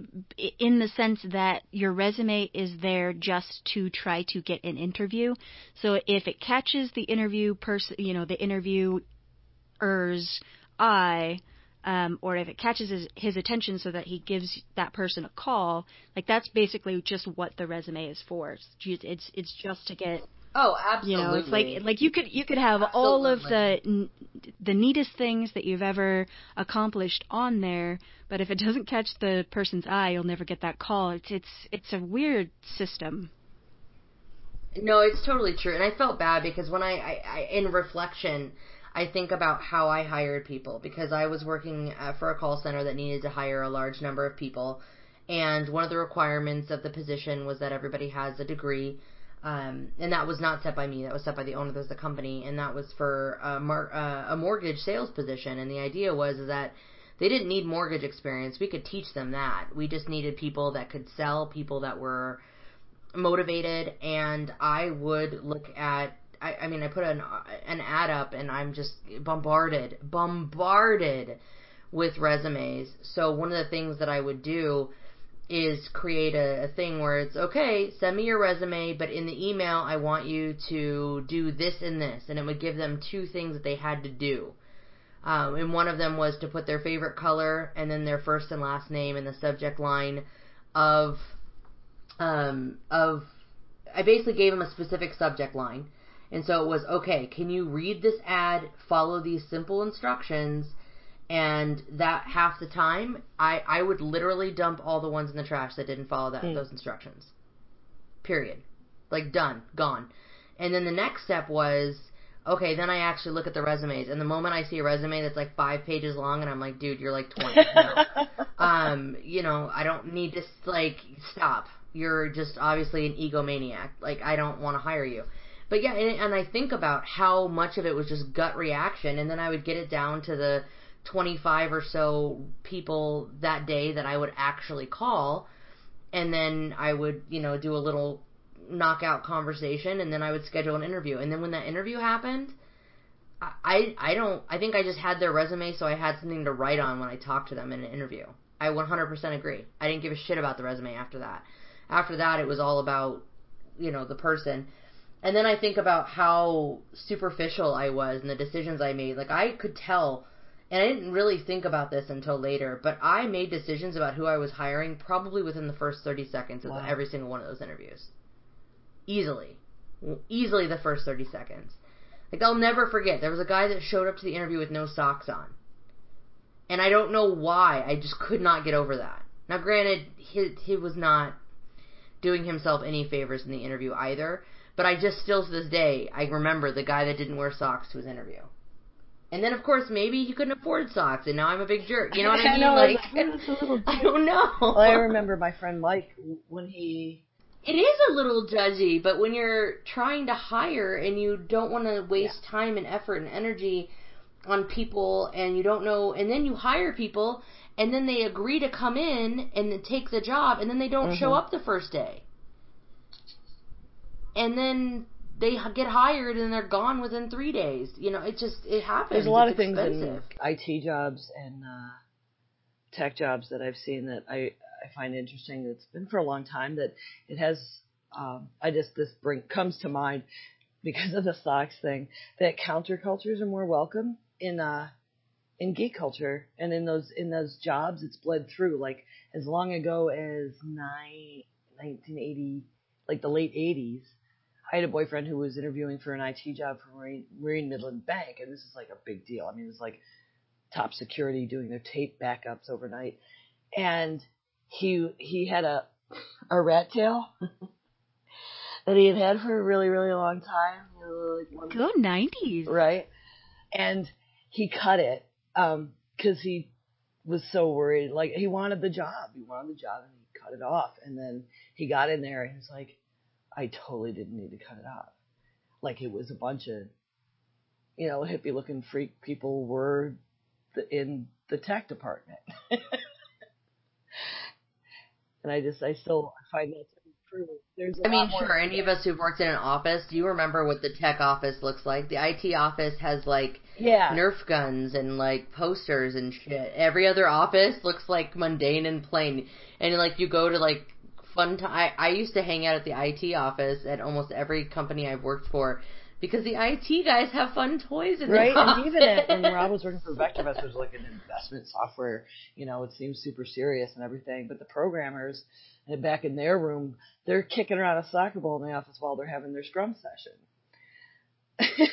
in the sense that your resume is there just to try to get an interview. So if it catches the interview person, you know, the interviewer's eye, um, or if it catches his, his attention so that he gives that person a call, like that's basically just what the resume is for. It's it's, it's just to get. Oh, absolutely. You know, it's like like you could you could have absolutely. all of the the neatest things that you've ever accomplished on there, but if it doesn't catch the person's eye, you'll never get that call. It's it's it's a weird system. No, it's totally true, and I felt bad because when I, I, I in reflection, I think about how I hired people because I was working uh, for a call center that needed to hire a large number of people, and one of the requirements of the position was that everybody has a degree. Um, and that was not set by me. That was set by the owner of the company, and that was for a, mar- uh, a mortgage sales position. And the idea was is that they didn't need mortgage experience. We could teach them that. We just needed people that could sell, people that were motivated. And I would look at, I, I mean, I put an an ad up, and I'm just bombarded, bombarded with resumes. So one of the things that I would do is create a, a thing where it's, okay, send me your resume, but in the email, I want you to do this and this. And it would give them two things that they had to do. Um, and one of them was to put their favorite color and then their first and last name in the subject line of, um, of, I basically gave them a specific subject line. And so it was, okay, can you read this ad, follow these simple instructions, and that half the time, I, I would literally dump all the ones in the trash that didn't follow that mm. those instructions. Period. Like, done. Gone. And then the next step was, okay, then I actually look at the resumes. And the moment I see a resume that's like five pages long, and I'm like, dude, you're like twenty. No. um, you know, I don't need to, like, stop. You're just obviously an egomaniac. Like, I don't want to hire you. But yeah, and, and I think about how much of it was just gut reaction, and then I would get it down to the twenty-five or so people that day that I would actually call, and then I would, you know, do a little knockout conversation, and then I would schedule an interview. And then when that interview happened, I I don't, I think I just had their resume, so I had something to write on when I talked to them in an interview. I one hundred percent agree. I didn't give a shit about the resume after that. After that, it was all about, you know, the person. And then I think about how superficial I was and the decisions I made. Like, I could tell, and I didn't really think about this until later, but I made decisions about who I was hiring probably within the first thirty seconds of Wow. every single one of those interviews. Easily. Easily the first thirty seconds. Like, I'll never forget, there was a guy that showed up to the interview with no socks on. And I don't know why, I just could not get over that. Now, granted, he, he was not doing himself any favors in the interview either, but I just still to this day, I remember the guy that didn't wear socks to his interview. And then, of course, maybe he couldn't afford socks, and now I'm a big jerk. You know what I mean? I know, like, it's a little I don't know. Well, I remember my friend Mike, when he... It is a little judgy, but when you're trying to hire and you don't want to waste Yeah. time and effort and energy on people, and you don't know, and then you hire people, and then they agree to come in and take the job, and then they don't mm-hmm. show up the first day. And then they get hired and they're gone within three days. You know, it just, it happens. There's a lot it's of things expensive. in I T jobs and uh, tech jobs that I've seen that I, I find interesting. It's been for a long time that it has, um, I just, this bring, comes to mind because of the socks thing, that countercultures are more welcome in, uh, in geek culture, and in those, in those jobs, it's bled through. Like, as long ago as nine, nineteen eighty, like the late eighties, I had a boyfriend who was interviewing for an I T job for Marine, Marine Midland Bank, and this is like a big deal. I mean, it's like top security doing their tape backups overnight. And he he had a a rat tail that he had had for a really, really long time. You know, like one, Go nineties. right? And he cut it um, because he was so worried. Like, he wanted the job. He wanted the job, and he cut it off. And then he got in there, and he was like, I totally didn't need to cut it off. Like, it was a bunch of, you know, hippie-looking freak people were the, in the tech department. And I just, I still find that to be true. There's a I mean, lot more sure, any of us who've worked in an office, do you remember what the tech office looks like? The I T office has, like, yeah. Nerf guns and, like, posters and shit. Every other office looks, like, mundane and plain. And, like, you go to, like, fun time. I, I used to hang out at the I T office at almost every company I've worked for because the I T guys have fun toys in right? the office. And even at, when Rob was working for VectorVest, it was like an investment software. You know, it seems super serious and everything. But the programmers, and back in their room, they're kicking around a soccer ball in the office while they're having their scrum session.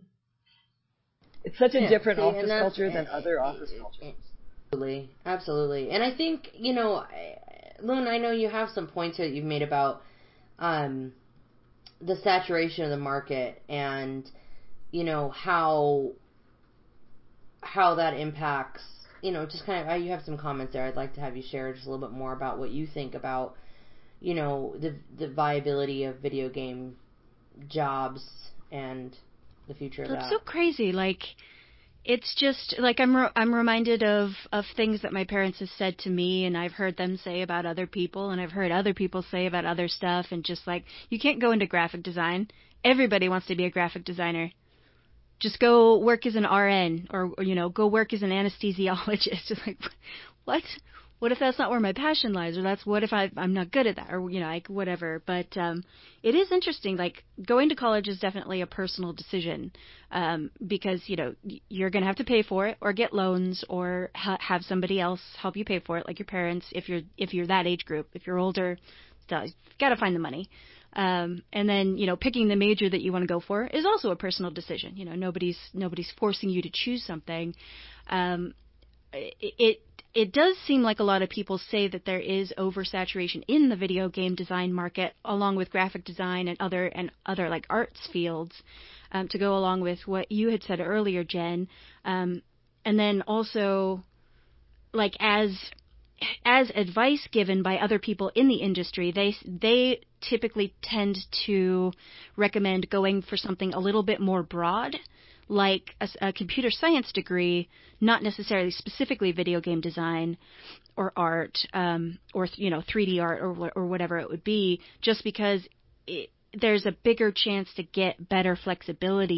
It's such a yeah, different see, office culture than other office cultures. Absolutely, absolutely. And I think, you know, Loon, I know you have some points here that you've made about um, the saturation of the market and, you know, how how that impacts, you know, just kind of, you have some comments there. I'd like to have you share just a little bit more about what you think about, you know, the the viability of video game jobs and the future of that. That's so crazy. Like, it's just like I'm re- I'm reminded of, of things that my parents have said to me, and I've heard them say about other people, and I've heard other people say about other stuff, and just like, you can't go into graphic design. Everybody wants to be a graphic designer. Just go work as an R N, or, or you know, go work as an anesthesiologist. Just like, what? What if that's not where my passion lies, or that's what if I, I'm not good at that, or, you know, like, whatever. But um, it is interesting. Like, going to college is definitely a personal decision um, because, you know, you're going to have to pay for it, or get loans, or ha- have somebody else help you pay for it, like your parents, if you're if you're that age group. If you're older, you've got to find the money. Um, and then, you know, picking the major that you want to go for is also a personal decision. You know, nobody's nobody's forcing you to choose something. Um, it, it It does seem like a lot of people say that there is oversaturation in the video game design market, along with graphic design and other and other like arts fields, um, to go along with what you had said earlier, Jen. Um, and then also, like, as as advice given by other people in the industry, they they typically tend to recommend going for something a little bit more broad, like a, a computer science degree, not necessarily specifically video game design or art, um, or, you know, three D art, or or whatever it would be, just because it, there's a bigger chance to get better flexibility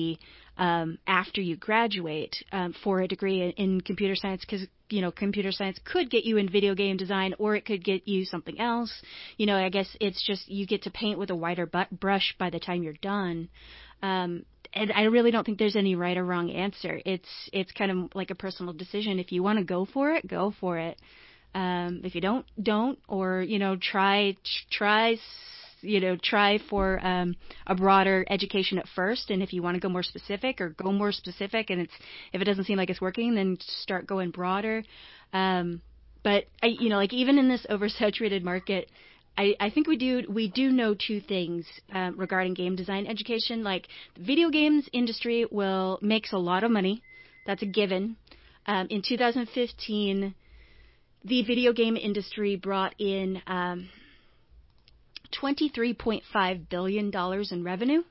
um, after you graduate um, for a degree in, in computer science, because, you know, computer science could get you in video game design, or it could get you something else. You know, I guess it's just you get to paint with a wider bu- brush by the time you're done. Um, and I really don't think there's any right or wrong answer. It's it's kind of like a personal decision. If you want to go for it, go for it. Um, if you don't, don't, or, you know, try, try, you know, try for um, a broader education at first. And if you want to go more specific, or go more specific, and it's if it doesn't seem like it's working, then start going broader. Um, but I, you know, like even in this oversaturated market, I, I think we do we do know two things um, regarding game design education. Like the video games industry will makes a lot of money. That's a given. Um, in two thousand fifteen, the video game industry brought in um, twenty-three point five billion dollars in revenue.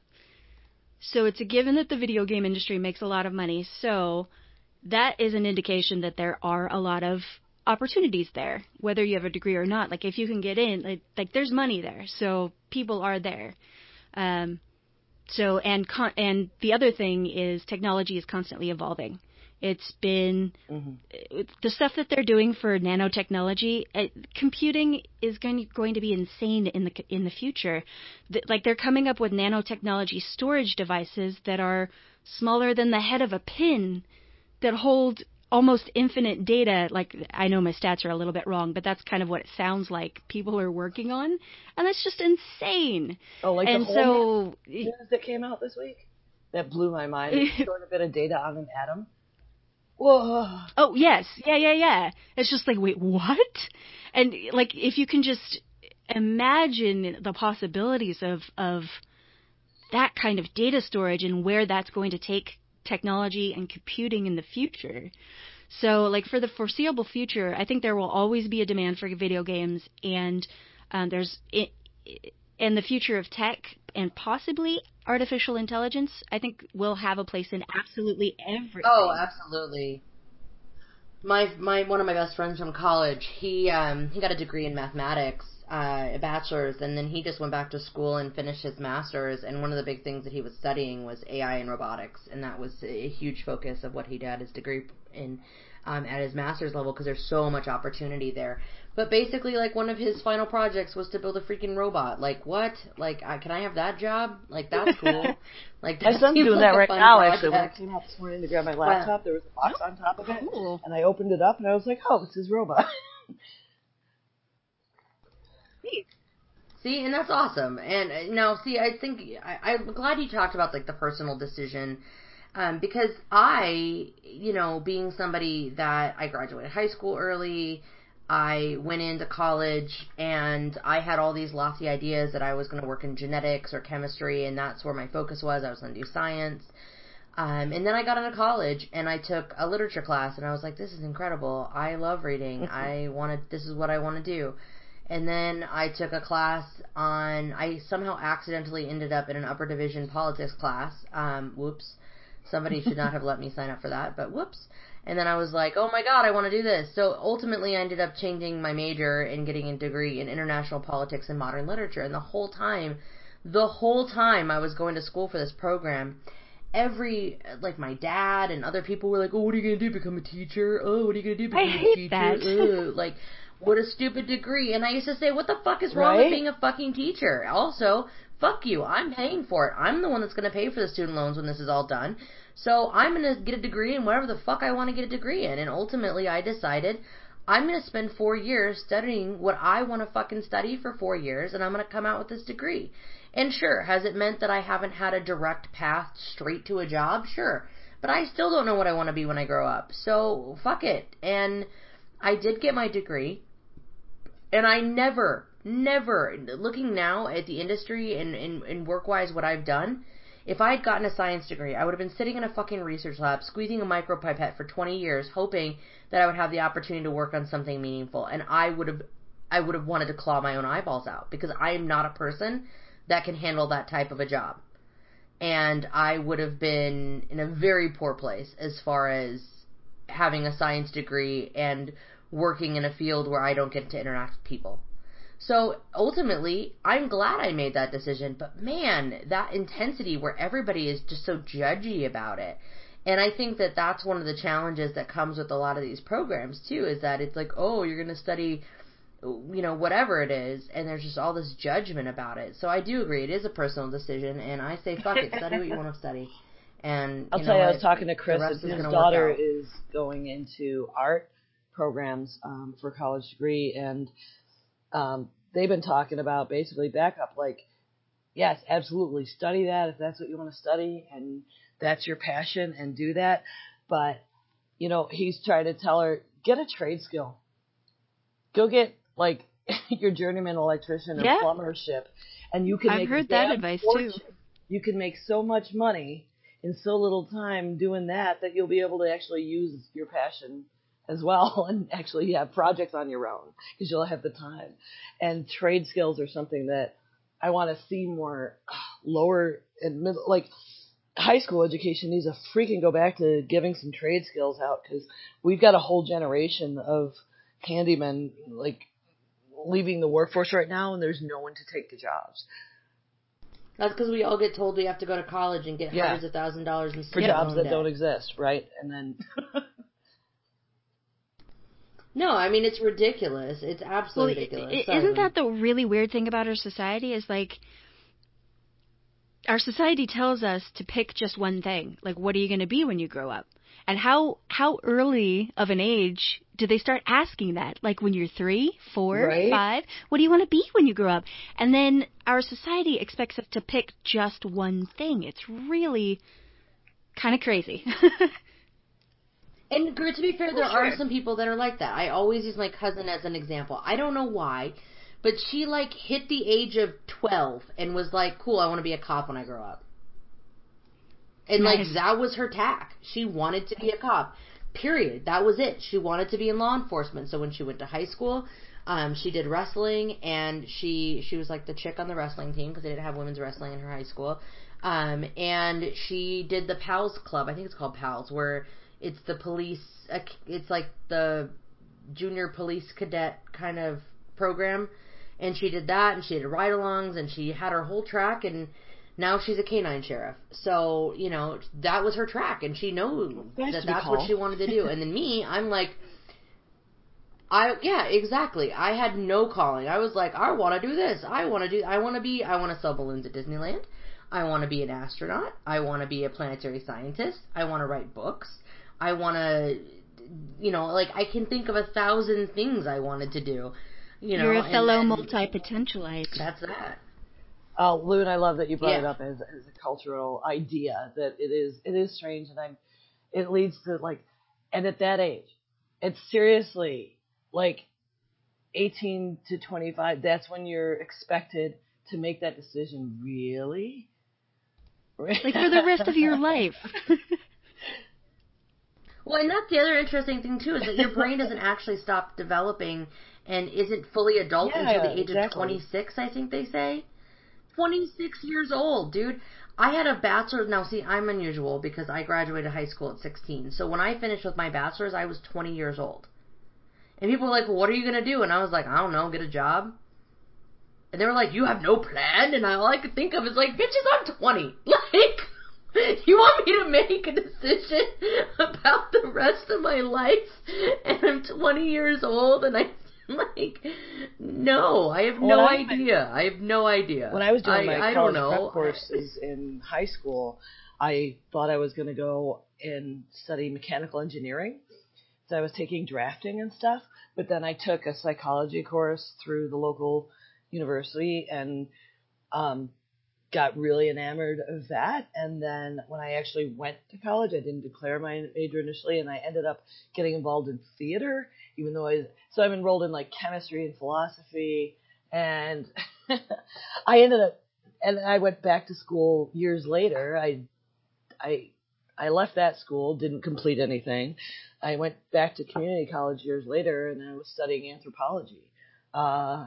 So it's a given that the video game industry makes a lot of money. So that is an indication that there are a lot of opportunities there, whether you have a degree or not. Like if you can get in, like, like there's money there. So people are there. Um, so and con- and the other thing is technology is constantly evolving. It's been mm-hmm. the stuff that they're doing for nanotechnology. Uh, computing is going going to be insane in the in the future. The, like they're coming up with nanotechnology storage devices that are smaller than the head of a pin, that hold almost infinite data. Like I know my stats are a little bit wrong, but that's kind of what it sounds like people are working on, and that's just insane. Oh, like and the whole so news that came out this week that blew my mind. It stored a bit of data on an atom. Whoa. Oh, yes. Yeah, yeah, yeah. It's just like, wait, what? And, like, if you can just imagine the possibilities of, of that kind of data storage and where that's going to take technology and computing in the future. So, like, for the foreseeable future, I think there will always be a demand for video games, and um, there's... It, in the future of tech and possibly artificial intelligence, I think will have a place in absolutely everything. Oh, absolutely. My my one of my best friends from college, he um he got a degree in mathematics, uh, a bachelor's, and then he just went back to school and finished his master's. And one of the big things that he was studying was A I and robotics, and that was a huge focus of what he did his degree in um, at his master's level, because there's so much opportunity there. But basically, like, one of his final projects was to build a freaking robot. Like, what? Like, I, can I have that job? Like, that's cool. Like, that my son's doing like that right now, project. actually. When I came out this morning to grab my laptop, wow. There was a box on top of it, cool. And I opened it up, and I was like, oh, it's his robot. See, and that's awesome. And uh, now, see, I think, I, I'm glad you talked about, like, the personal decision. Um, because I, you know, being somebody that I graduated high school early, I went into college, and I had all these lofty ideas that I was going to work in genetics or chemistry, and that's where my focus was. I was going to do science. Um, and then I got into college, and I took a literature class, and I was like, this is incredible. I love reading. I want to, this is what I want to do. And then I took a class on, I somehow accidentally ended up in an upper division politics class. Um, whoops. Somebody should not have let me sign up for that, but whoops. And then I was like, oh my god, I want to do this. So ultimately I ended up changing my major and getting a degree in international politics and modern literature. And the whole time, the whole time I was going to school for this program, every, like my dad and other people were like, oh, what are you going to do, become a teacher? Oh, what are you going to do, become I a hate teacher? That. Ugh. Like, what a stupid degree. And I used to say, what the fuck is wrong right? with being a fucking teacher? Also, fuck you. I'm paying for it. I'm the one that's going to pay for the student loans when this is all done. So I'm going to get a degree in whatever the fuck I want to get a degree in. And ultimately I decided I'm going to spend four years studying what I want to fucking study for four years, and I'm going to come out with this degree. And sure, has it meant that I haven't had a direct path straight to a job? Sure. But I still don't know what I want to be when I grow up. So fuck it. And I did get my degree. And I never, never, looking now at the industry and, and, and work-wise what I've done, if I had gotten a science degree, I would have been sitting in a fucking research lab, squeezing a micropipette for twenty years, hoping that I would have the opportunity to work on something meaningful. And I would have, I would have wanted to claw my own eyeballs out, because I am not a person that can handle that type of a job. And I would have been in a very poor place as far as having a science degree and working in a field where I don't get to interact with people. So ultimately, I'm glad I made that decision. But man, that intensity where everybody is just so judgy about it. And I think that that's one of the challenges that comes with a lot of these programs too, is that it's like, oh, you're going to study, you know, whatever it is, and there's just all this judgment about it. So I do agree, it is a personal decision, and I say, fuck it, study what you want to study. And I'll you tell know you, I what, was talking to Chris, the rest and is his gonna daughter work out. is going into art programs um, for a college degree, and um, they've been talking about basically backup, like, yes, absolutely, study that if that's what you want to study, and that's your passion, and do that. But, you know, he's trying to tell her, get a trade skill. Go get, like, your journeyman electrician or Yeah. plumbership, and you can I've make heard a that damn advice, fortune. too. You can make so much money in so little time doing that that you'll be able to actually use your passion as well and actually have projects on your own because you'll have the time. And trade skills are something that I want to see more lower and middle, like high school education needs to freaking go back to giving some trade skills out because we've got a whole generation of handymen like leaving the workforce right now and there's no one to take the jobs. That's because we all get told we have to go to college and get Yeah. hundreds of thousand dollars in For student jobs loan that debt. don't exist, right? And then No, I mean, it's ridiculous. It's absolutely Well, ridiculous. i- Sorry, isn't Lynn. that the really weird thing about our society is like our society tells us to pick just one thing. Like, what are you going to be when you grow up? And how how early of an age do they start asking that? Like when you're three, four, Right. five? What do you want to be when you grow up? And then our society expects us to pick just one thing. It's really kind of crazy. And Gert, to be fair, there Well, are sure. some people that are like that. I always use my cousin as an example. I don't know why, but she like hit the age of twelve and was like, "Cool, I want to be a cop when I grow up." And Nice. like that was her tack. She wanted to be a cop. Period. That was it. She wanted to be in law enforcement. So when she went to high school, um, she did wrestling, and she she was like the chick on the wrestling team because they didn't have women's wrestling in her high school. Um, and she did the PALS Club. I think it's called PALS, where it's the police. It's like the junior police cadet kind of program. And she did that, and she did ride-alongs, and she had her whole track, and now she's a canine sheriff. So, you know, that was her track, and she knew nice that to be that's what called. she wanted to do. And then me, I'm like, I yeah, exactly. I had no calling. I was like, I want to do this. I want to do. I want to be. I want to sell balloons at Disneyland. I want to be an astronaut. I want to be a planetary scientist. I want to write books. I want to, you know, like I can think of a thousand things I wanted to do. You know, You're a and fellow then multi-potentialite. That's that. Oh, Loon, I love that you brought Yeah. it up as, as a cultural idea that it is it is strange, and I'm it leads to like, and at that age, it's seriously like eighteen to twenty-five. That's when you're expected to make that decision. Really, Like for the rest of your life. Well, and that's the other interesting thing too, is that your brain doesn't actually stop developing and isn't fully adult Yeah, until the age exactly. of twenty-six, I think they say. twenty-six years old, dude. I had a bachelor's. Now, see, I'm unusual because I graduated high school at sixteen. So when I finished with my bachelor's, I was twenty years old. And people were like, well, what are you going to do? And I was like, I don't know, get a job. And they were like, you have no plan? And all I could think of is like, bitches, I'm twenty. Like, you want me to make a decision about the rest of my life? And I'm twenty years old and I'm like, no, I have Well, no I- idea. I have no idea. When I was doing I, my I college don't know. prep courses in high school, I thought I was going to go and study mechanical engineering. So I was taking drafting and stuff, but then I took a psychology course through the local university and um, got really enamored of that. And then when I actually went to college, I didn't declare my major initially, and I ended up getting involved in theater, even though I, so I'm enrolled in like chemistry and philosophy, and I ended up, and I went back to school years later. I, I, I left that school, didn't complete anything. I went back to community college years later, and I was studying anthropology. Uh,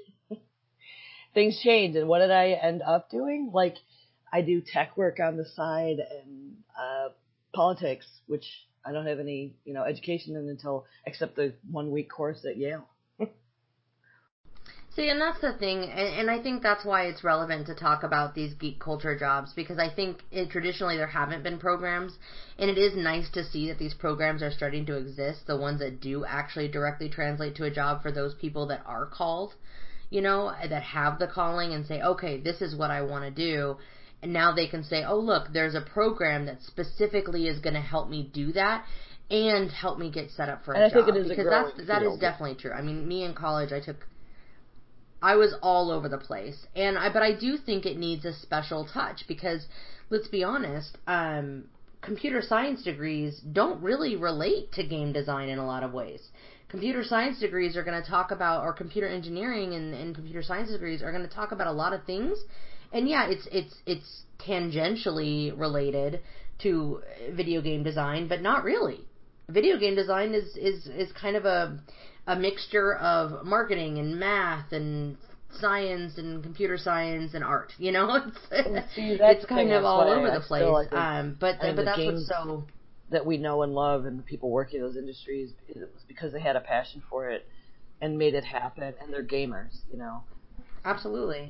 things changed, and what did I end up doing? Like, I do tech work on the side and uh, politics, which I don't have any, you know, education in until except the one week course at Yale. See, and that's the thing, and, and I think that's why it's relevant to talk about these geek culture jobs, because I think it, traditionally there haven't been programs, and it is nice to see that these programs are starting to exist, the ones that do actually directly translate to a job for those people that are called, you know, that have the calling and say, okay, this is what I want to do, and now they can say, oh, look, there's a program that specifically is going to help me do that, and help me get set up for a and job. I think it is because a growing that's, that field. is definitely true. I mean, me in college, I took... I was all over the place, and I, but I do think it needs a special touch because, let's be honest, um, computer science degrees don't really relate to game design in a lot of ways. Computer science degrees are going to talk about, or computer engineering and, and computer science degrees are going to talk about a lot of things, and yeah, it's it's it's tangentially related to video game design, but not really. Video game design is is is kind of a a mixture of marketing and math and science and computer science and art. You know, it's See, it's kind of all over the I place. Still, think, um, but I mean, but that's games what's so that we know and love, and the people working in those industries, it was because they had a passion for it and made it happen, and they're gamers. You know, absolutely.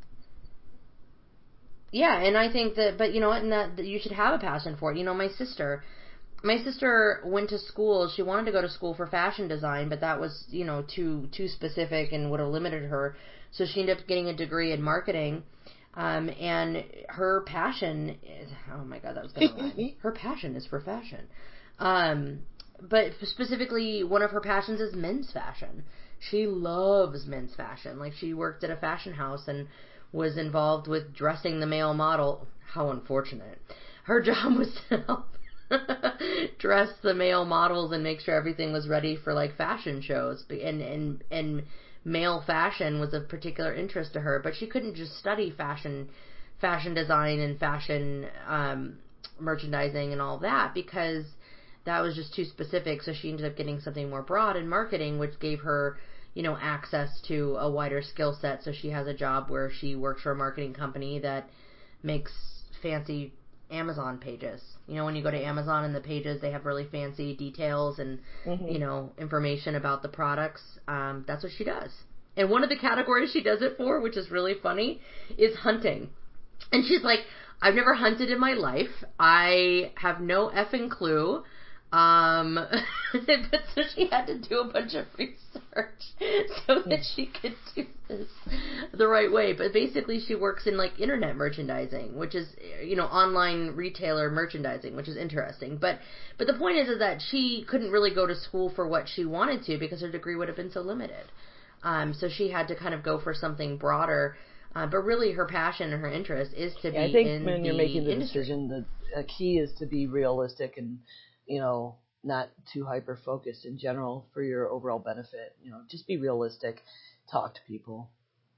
Yeah, and I think that, but you know what, and that, that you should have a passion for it. You know, my sister. My sister went to school. She wanted to go to school for fashion design, but that was, you know, too too specific and would have limited her. So she ended up getting a degree in marketing. Um, and her passion is, oh my God, that was going to rhyme. Her passion is for fashion. Um, but specifically, one of her passions is men's fashion. She loves men's fashion. Like, she worked at a fashion house and was involved with dressing the male model. How unfortunate. Her job was to help dress the male models and make sure everything was ready for like fashion shows, and and and male fashion was of particular interest to her, but she couldn't just study fashion fashion design and fashion um, merchandising and all that because that was just too specific. So she ended up getting something more broad in marketing, which gave her, you know, access to a wider skill set. So she has a job where she works for a marketing company that makes fancy Amazon pages. You know, when you go to Amazon and the pages, they have really fancy details and, mm-hmm. you know, information about the products. Um, that's what she does. And one of the categories she does it for, which is really funny, is hunting. And she's like, I've never hunted in my life. I have no effing clue. Um, but so she had to do a bunch of research so that she could do this the right way. But basically she works in like internet merchandising, which is, you know, online retailer merchandising, which is interesting. But, but the point is, is that she couldn't really go to school for what she wanted to because her degree would have been so limited. Um, so she had to kind of go for something broader. Uh, but really her passion and her interest is to yeah, be I think in when the you're making the industry. decision, the, the key is to be realistic and, you know, not too hyper-focused in general for your overall benefit. You know, just be realistic. Talk to people.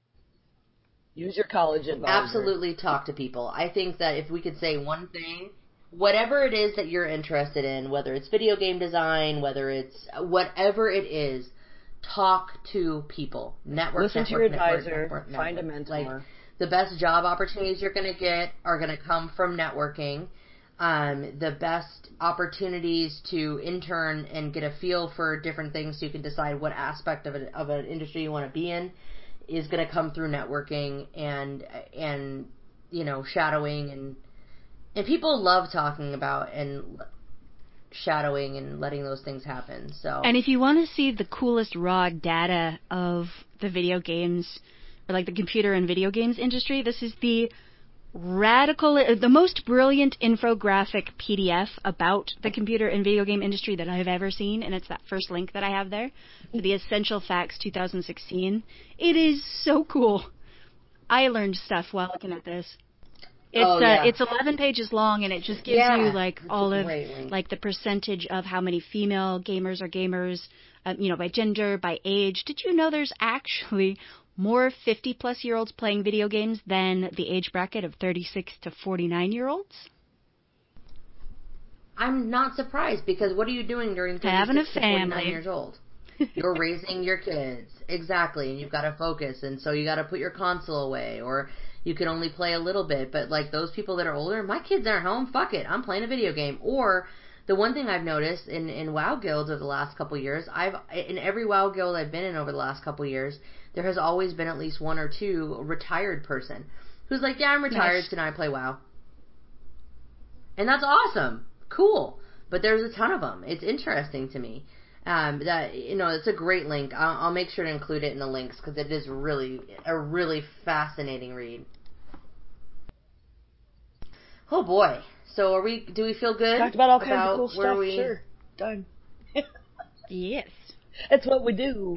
Use your college advisor. Absolutely talk to people. I think that if we could say one thing, whatever it is that you're interested in, whether it's video game design, whether it's whatever it is, talk to people. Network, Listen network, to your network, advisor. network, network. Find a mentor. Like, the best job opportunities you're going to get are going to come from networking. Um, the best opportunities to intern and get a feel for different things so you can decide what aspect of, it, of an industry you want to be in is going to come through networking and, and, you know, shadowing. And, and people love talking about and shadowing and letting those things happen. So. And if you want to see the coolest raw data of the video games, or like the computer and video games industry, this is the radical, the most brilliant infographic P D F about the computer and video game industry that I've ever seen, and it's that first link that I have there, for the Essential Facts twenty sixteen. It is so cool. I learned stuff while looking at this. It's oh, yeah. uh, it's eleven pages long, and it just gives yeah, you like all of link. like the percentage of how many female gamers are gamers, um, you know, by gender, by age. Did you know there's actually more fifty-plus-year-olds playing video games than the age bracket of thirty-six to forty-nine-year-olds? I'm not surprised, because what are you doing during Having a thirty-six to family. forty-nine years old? You're raising your kids. Exactly, and you've got to focus, and so you got to put your console away, or you can only play a little bit. But like those people that are older, my kids aren't home, fuck it, I'm playing a video game. Or The one thing I've noticed in, in WoW guilds over the last couple of years, I've in every WoW guild I've been in over the last couple of years, there has always been at least one or two retired person who's like, yeah, I'm retired, Nice. so now I play WoW. And that's awesome. Cool. But there's a ton of them. It's interesting to me. Um, that, you know, it's a great link. I'll, I'll make sure to include it in the links because it is really a really fascinating read. Oh boy. So are we? Do we feel good? Talked about all kinds about of cool where stuff. we... Sure, done. Yes. That's what we do.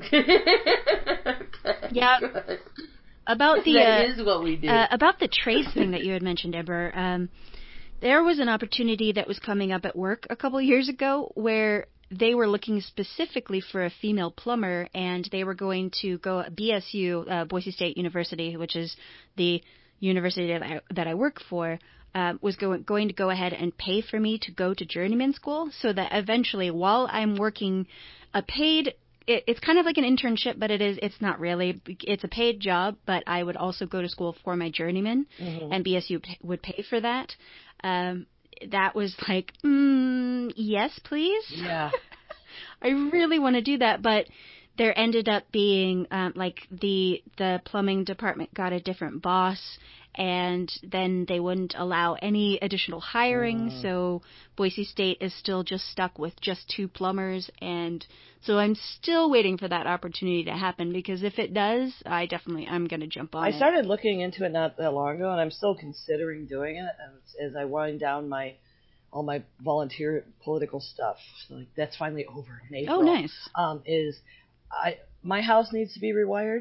Yeah. Good. About the that uh, is what we do. uh, about the trace thing that you had mentioned, Amber. Um, there was an opportunity that was coming up at work a couple years ago where they were looking specifically for a female plumber, and they were going to go B S U, uh, Boise State University, which is the university that I, that I work for. Uh, was going going to go ahead and pay for me to go to journeyman school, so that eventually, while I'm working a paid, it, it's kind of like an internship, but it is it's not really. It's a paid job, but I would also go to school for my journeyman, Mm-hmm. and B S U p- would pay for that. Um, that was like, mm, yes, please. Yeah. I really want to do that, but there ended up being um, like the the plumbing department got a different boss, and then they wouldn't allow any additional hiring. Mm. So Boise State is still just stuck with just two plumbers, and so I'm still waiting for that opportunity to happen, because if it does, I definitely I'm going to jump on I it. started looking into it not that long ago, and I'm still considering doing it as, as I wind down my all my volunteer political stuff. So, like, that's finally over in April. Oh, nice. Um, is I my house needs to be rewired,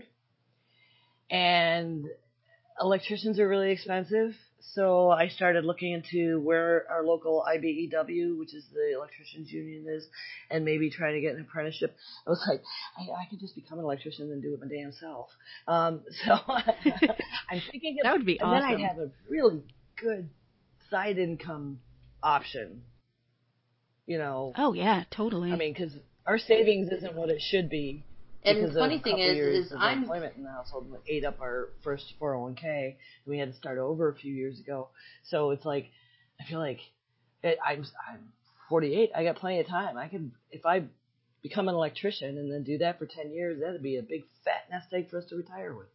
and electricians are really expensive. So I started looking into where our local I B E W, which is the electricians union, is, and maybe trying to get an apprenticeship. I was like, I, I could just become an electrician and do it my damn self. Um, so I'm thinking of, That would be and awesome. then I'd have a really good side income option. You know, Oh yeah, totally. I mean, because our savings isn't what it should be. And Because the funny of a thing couple is, years is of I'm employment in the household ate up our first four oh one k. We had to start over a few years ago. So it's like, I feel like it, I'm I'm forty-eight. I got plenty of time. I can, if I become an electrician and then do that for ten years, that'd be a big fat nest egg for us to retire with.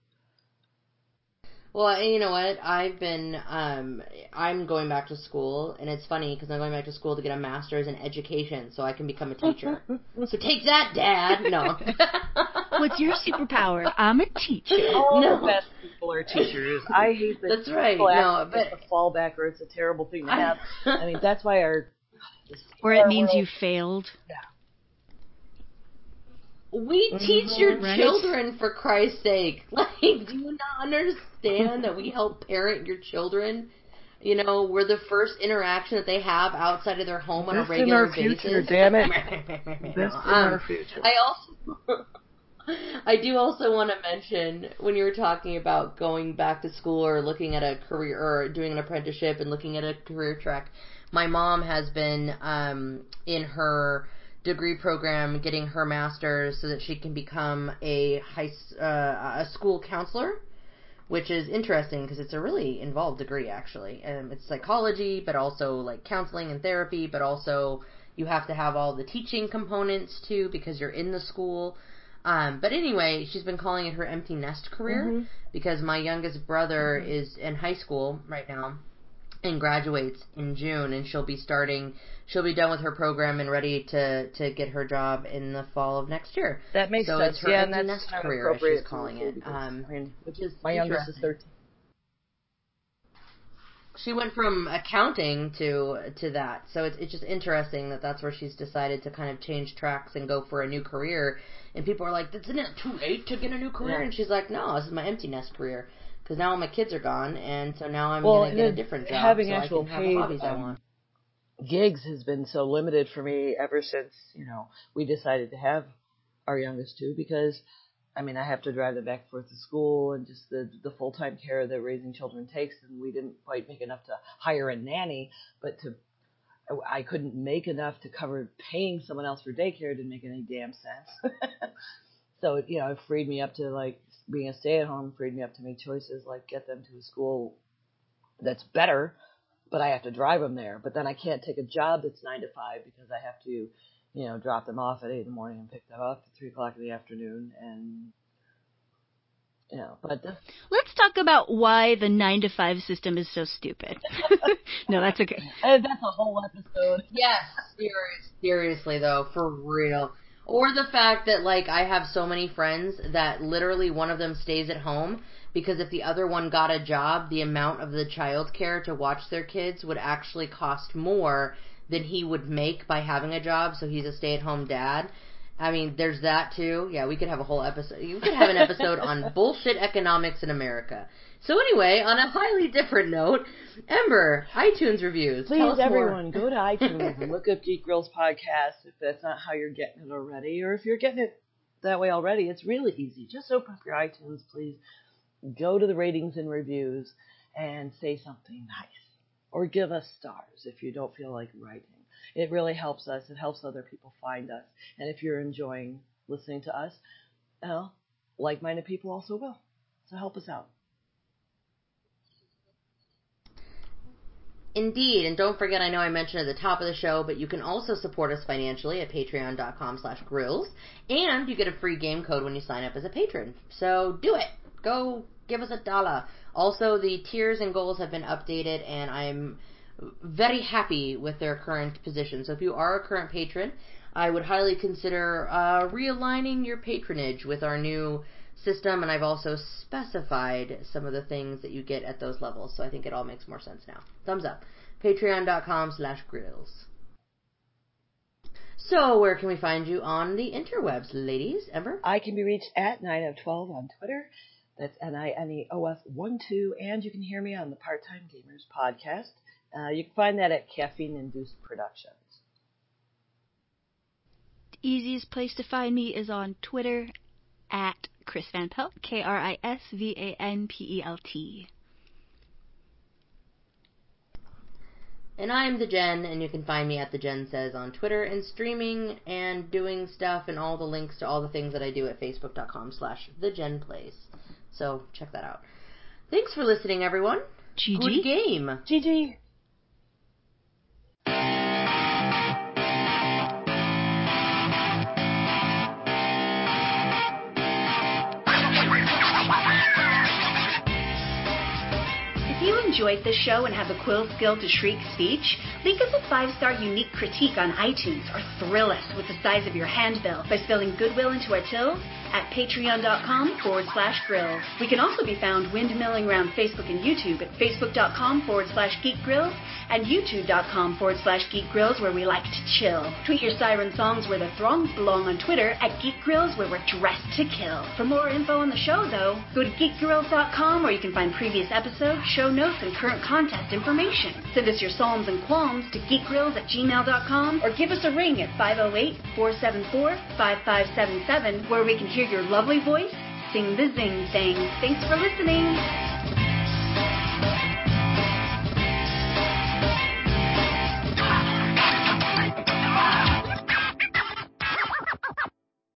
Well, and you know what? I've been, um, I'm going back to school, and it's funny because I'm going back to school to get a master's in education so I can become a teacher. So take that, Dad. No. What's your superpower? I'm a teacher. All No. the best people are teachers. I hate that That's right. people No, act but- like it's a fallback or it's a terrible thing to I- have. I mean, that's why our Or it our means world- you failed. We teach your Right. children, for Christ's sake. Like, do you not understand that we help parent your children? You know, we're the first interaction that they have outside of their home on a Best in regular our future, basis. damn it. No, Best in um, our future. I also, I do also want to mention, when you were talking about going back to school or looking at a career or doing an apprenticeship and looking at a career track, my mom has been um, in her degree program getting her master's so that she can become a high uh, a school counselor, which is interesting because it's a really involved degree, actually. Um, it's psychology, but also like counseling and therapy, but also you have to have all the teaching components too because you're in the school. Um, but anyway, she's been calling it her empty nest career Mm-hmm. because my youngest brother Mhm. is in high school right now and graduates in June, and she'll be starting, she'll be done with her program and ready to, to get her job in the fall of next year. That makes so sense. it's her yeah, empty and nest that's kind of career, as appropriate she's calling too, it. because, Um, I mean, which is my youngest is interesting. thirteen. She went from accounting to to that, so it's it's just interesting that that's where she's decided to kind of change tracks and go for a new career. And people are like, "Isn't it too late to get a new career?" Yeah. And she's like, "No, this is my empty nest career because now all my kids are gone, and so now I'm Well, gonna get a and different job having so I actual can have the paid, hobbies I um, want." gigs has been so limited for me ever since, you know, we decided to have our youngest two, because I mean, I have to drive them back and forth to school, and just the the full time care that raising children takes, and we didn't quite make enough to hire a nanny, but to I couldn't make enough to cover paying someone else for daycare. Didn't make any damn sense. So, you know, it freed me up to, like, being a stay at home, freed me up to make choices like get them to a school that's better, but I have to drive them there. But then I can't take a job that's nine to five because I have to, you know, drop them off at eight in the morning and pick them up at three o'clock in the afternoon. And, you know, but the, let's talk about why the nine to five system is so stupid. No, that's okay. And that's a whole episode. Yes, serious, seriously though, for real. Or the fact that, like, I have so many friends that literally one of them stays at home because if the other one got a job, the amount of the child care to watch their kids would actually cost more than he would make by having a job, so he's a stay-at-home dad. I mean, there's that too. Yeah, we could have a whole episode. We could have an episode on bullshit economics in America. So anyway, on a highly different note, Ember, iTunes reviews. Please, Tell us everyone, more. go to iTunes and look up Geek Girls Podcast if that's not how you're getting it already. Or if you're getting it that way already, it's really easy. Just open up your iTunes, please. Go to the ratings and reviews and say something nice. Or give us stars if you don't feel like writing. It really helps us. It helps other people find us. And if you're enjoying listening to us, well, like-minded people also will. So help us out. Indeed, and don't forget, I know I mentioned at the top of the show, but you can also support us financially at patreon.com slash grills, and you get a free game code when you sign up as a patron. So do it. Go give us a dollar. Also, the tiers and goals have been updated, and I'm very happy with their current position. So if you are a current patron, I would highly consider uh, realigning your patronage with our new system, and I've also specified some of the things that you get at those levels, so I think it all makes more sense now. Thumbs up. Patreon.com slash grills. So where can we find you on the interwebs, ladies? Ember? I can be reached at nine of twelve on Twitter. That's N I N E O F one two, and you can hear me on the Part-Time Gamers podcast. Uh, you can find that at Caffeine Induced Productions. The easiest place to find me is on Twitter at Chris Van Pelt, K R I S V A N P E L T. And I'm the Jen, and you can find me at the Jen Says on Twitter, and streaming and doing stuff and all the links to all the things that I do at facebook.com slash the Jen Place. So check that out. Thanks for listening, everyone. G G. Good game. G G. If you enjoyed this show and have the quill skill to shriek speech, leave us a five-star unique critique on iTunes or thrill us with the size of your handbill by spelling goodwill into our tills at patreon.com forward slash grills. We can also be found windmilling around Facebook and YouTube at facebook.com forward slash geek grills and youtube.com forward slash geek grills where we like to chill. Tweet your siren songs where the throngs belong on Twitter at geek grills where we're dressed to kill. For more info on the show, though, go to geek grills dot com where you can find previous episodes, show notes, and current contest information. Send us your psalms and qualms to geekgrills at gmail dot com or give us a ring at five oh eight, four seven four, five five seven seven where we can hear your lovely voice sing the zing thing. Thanks for listening.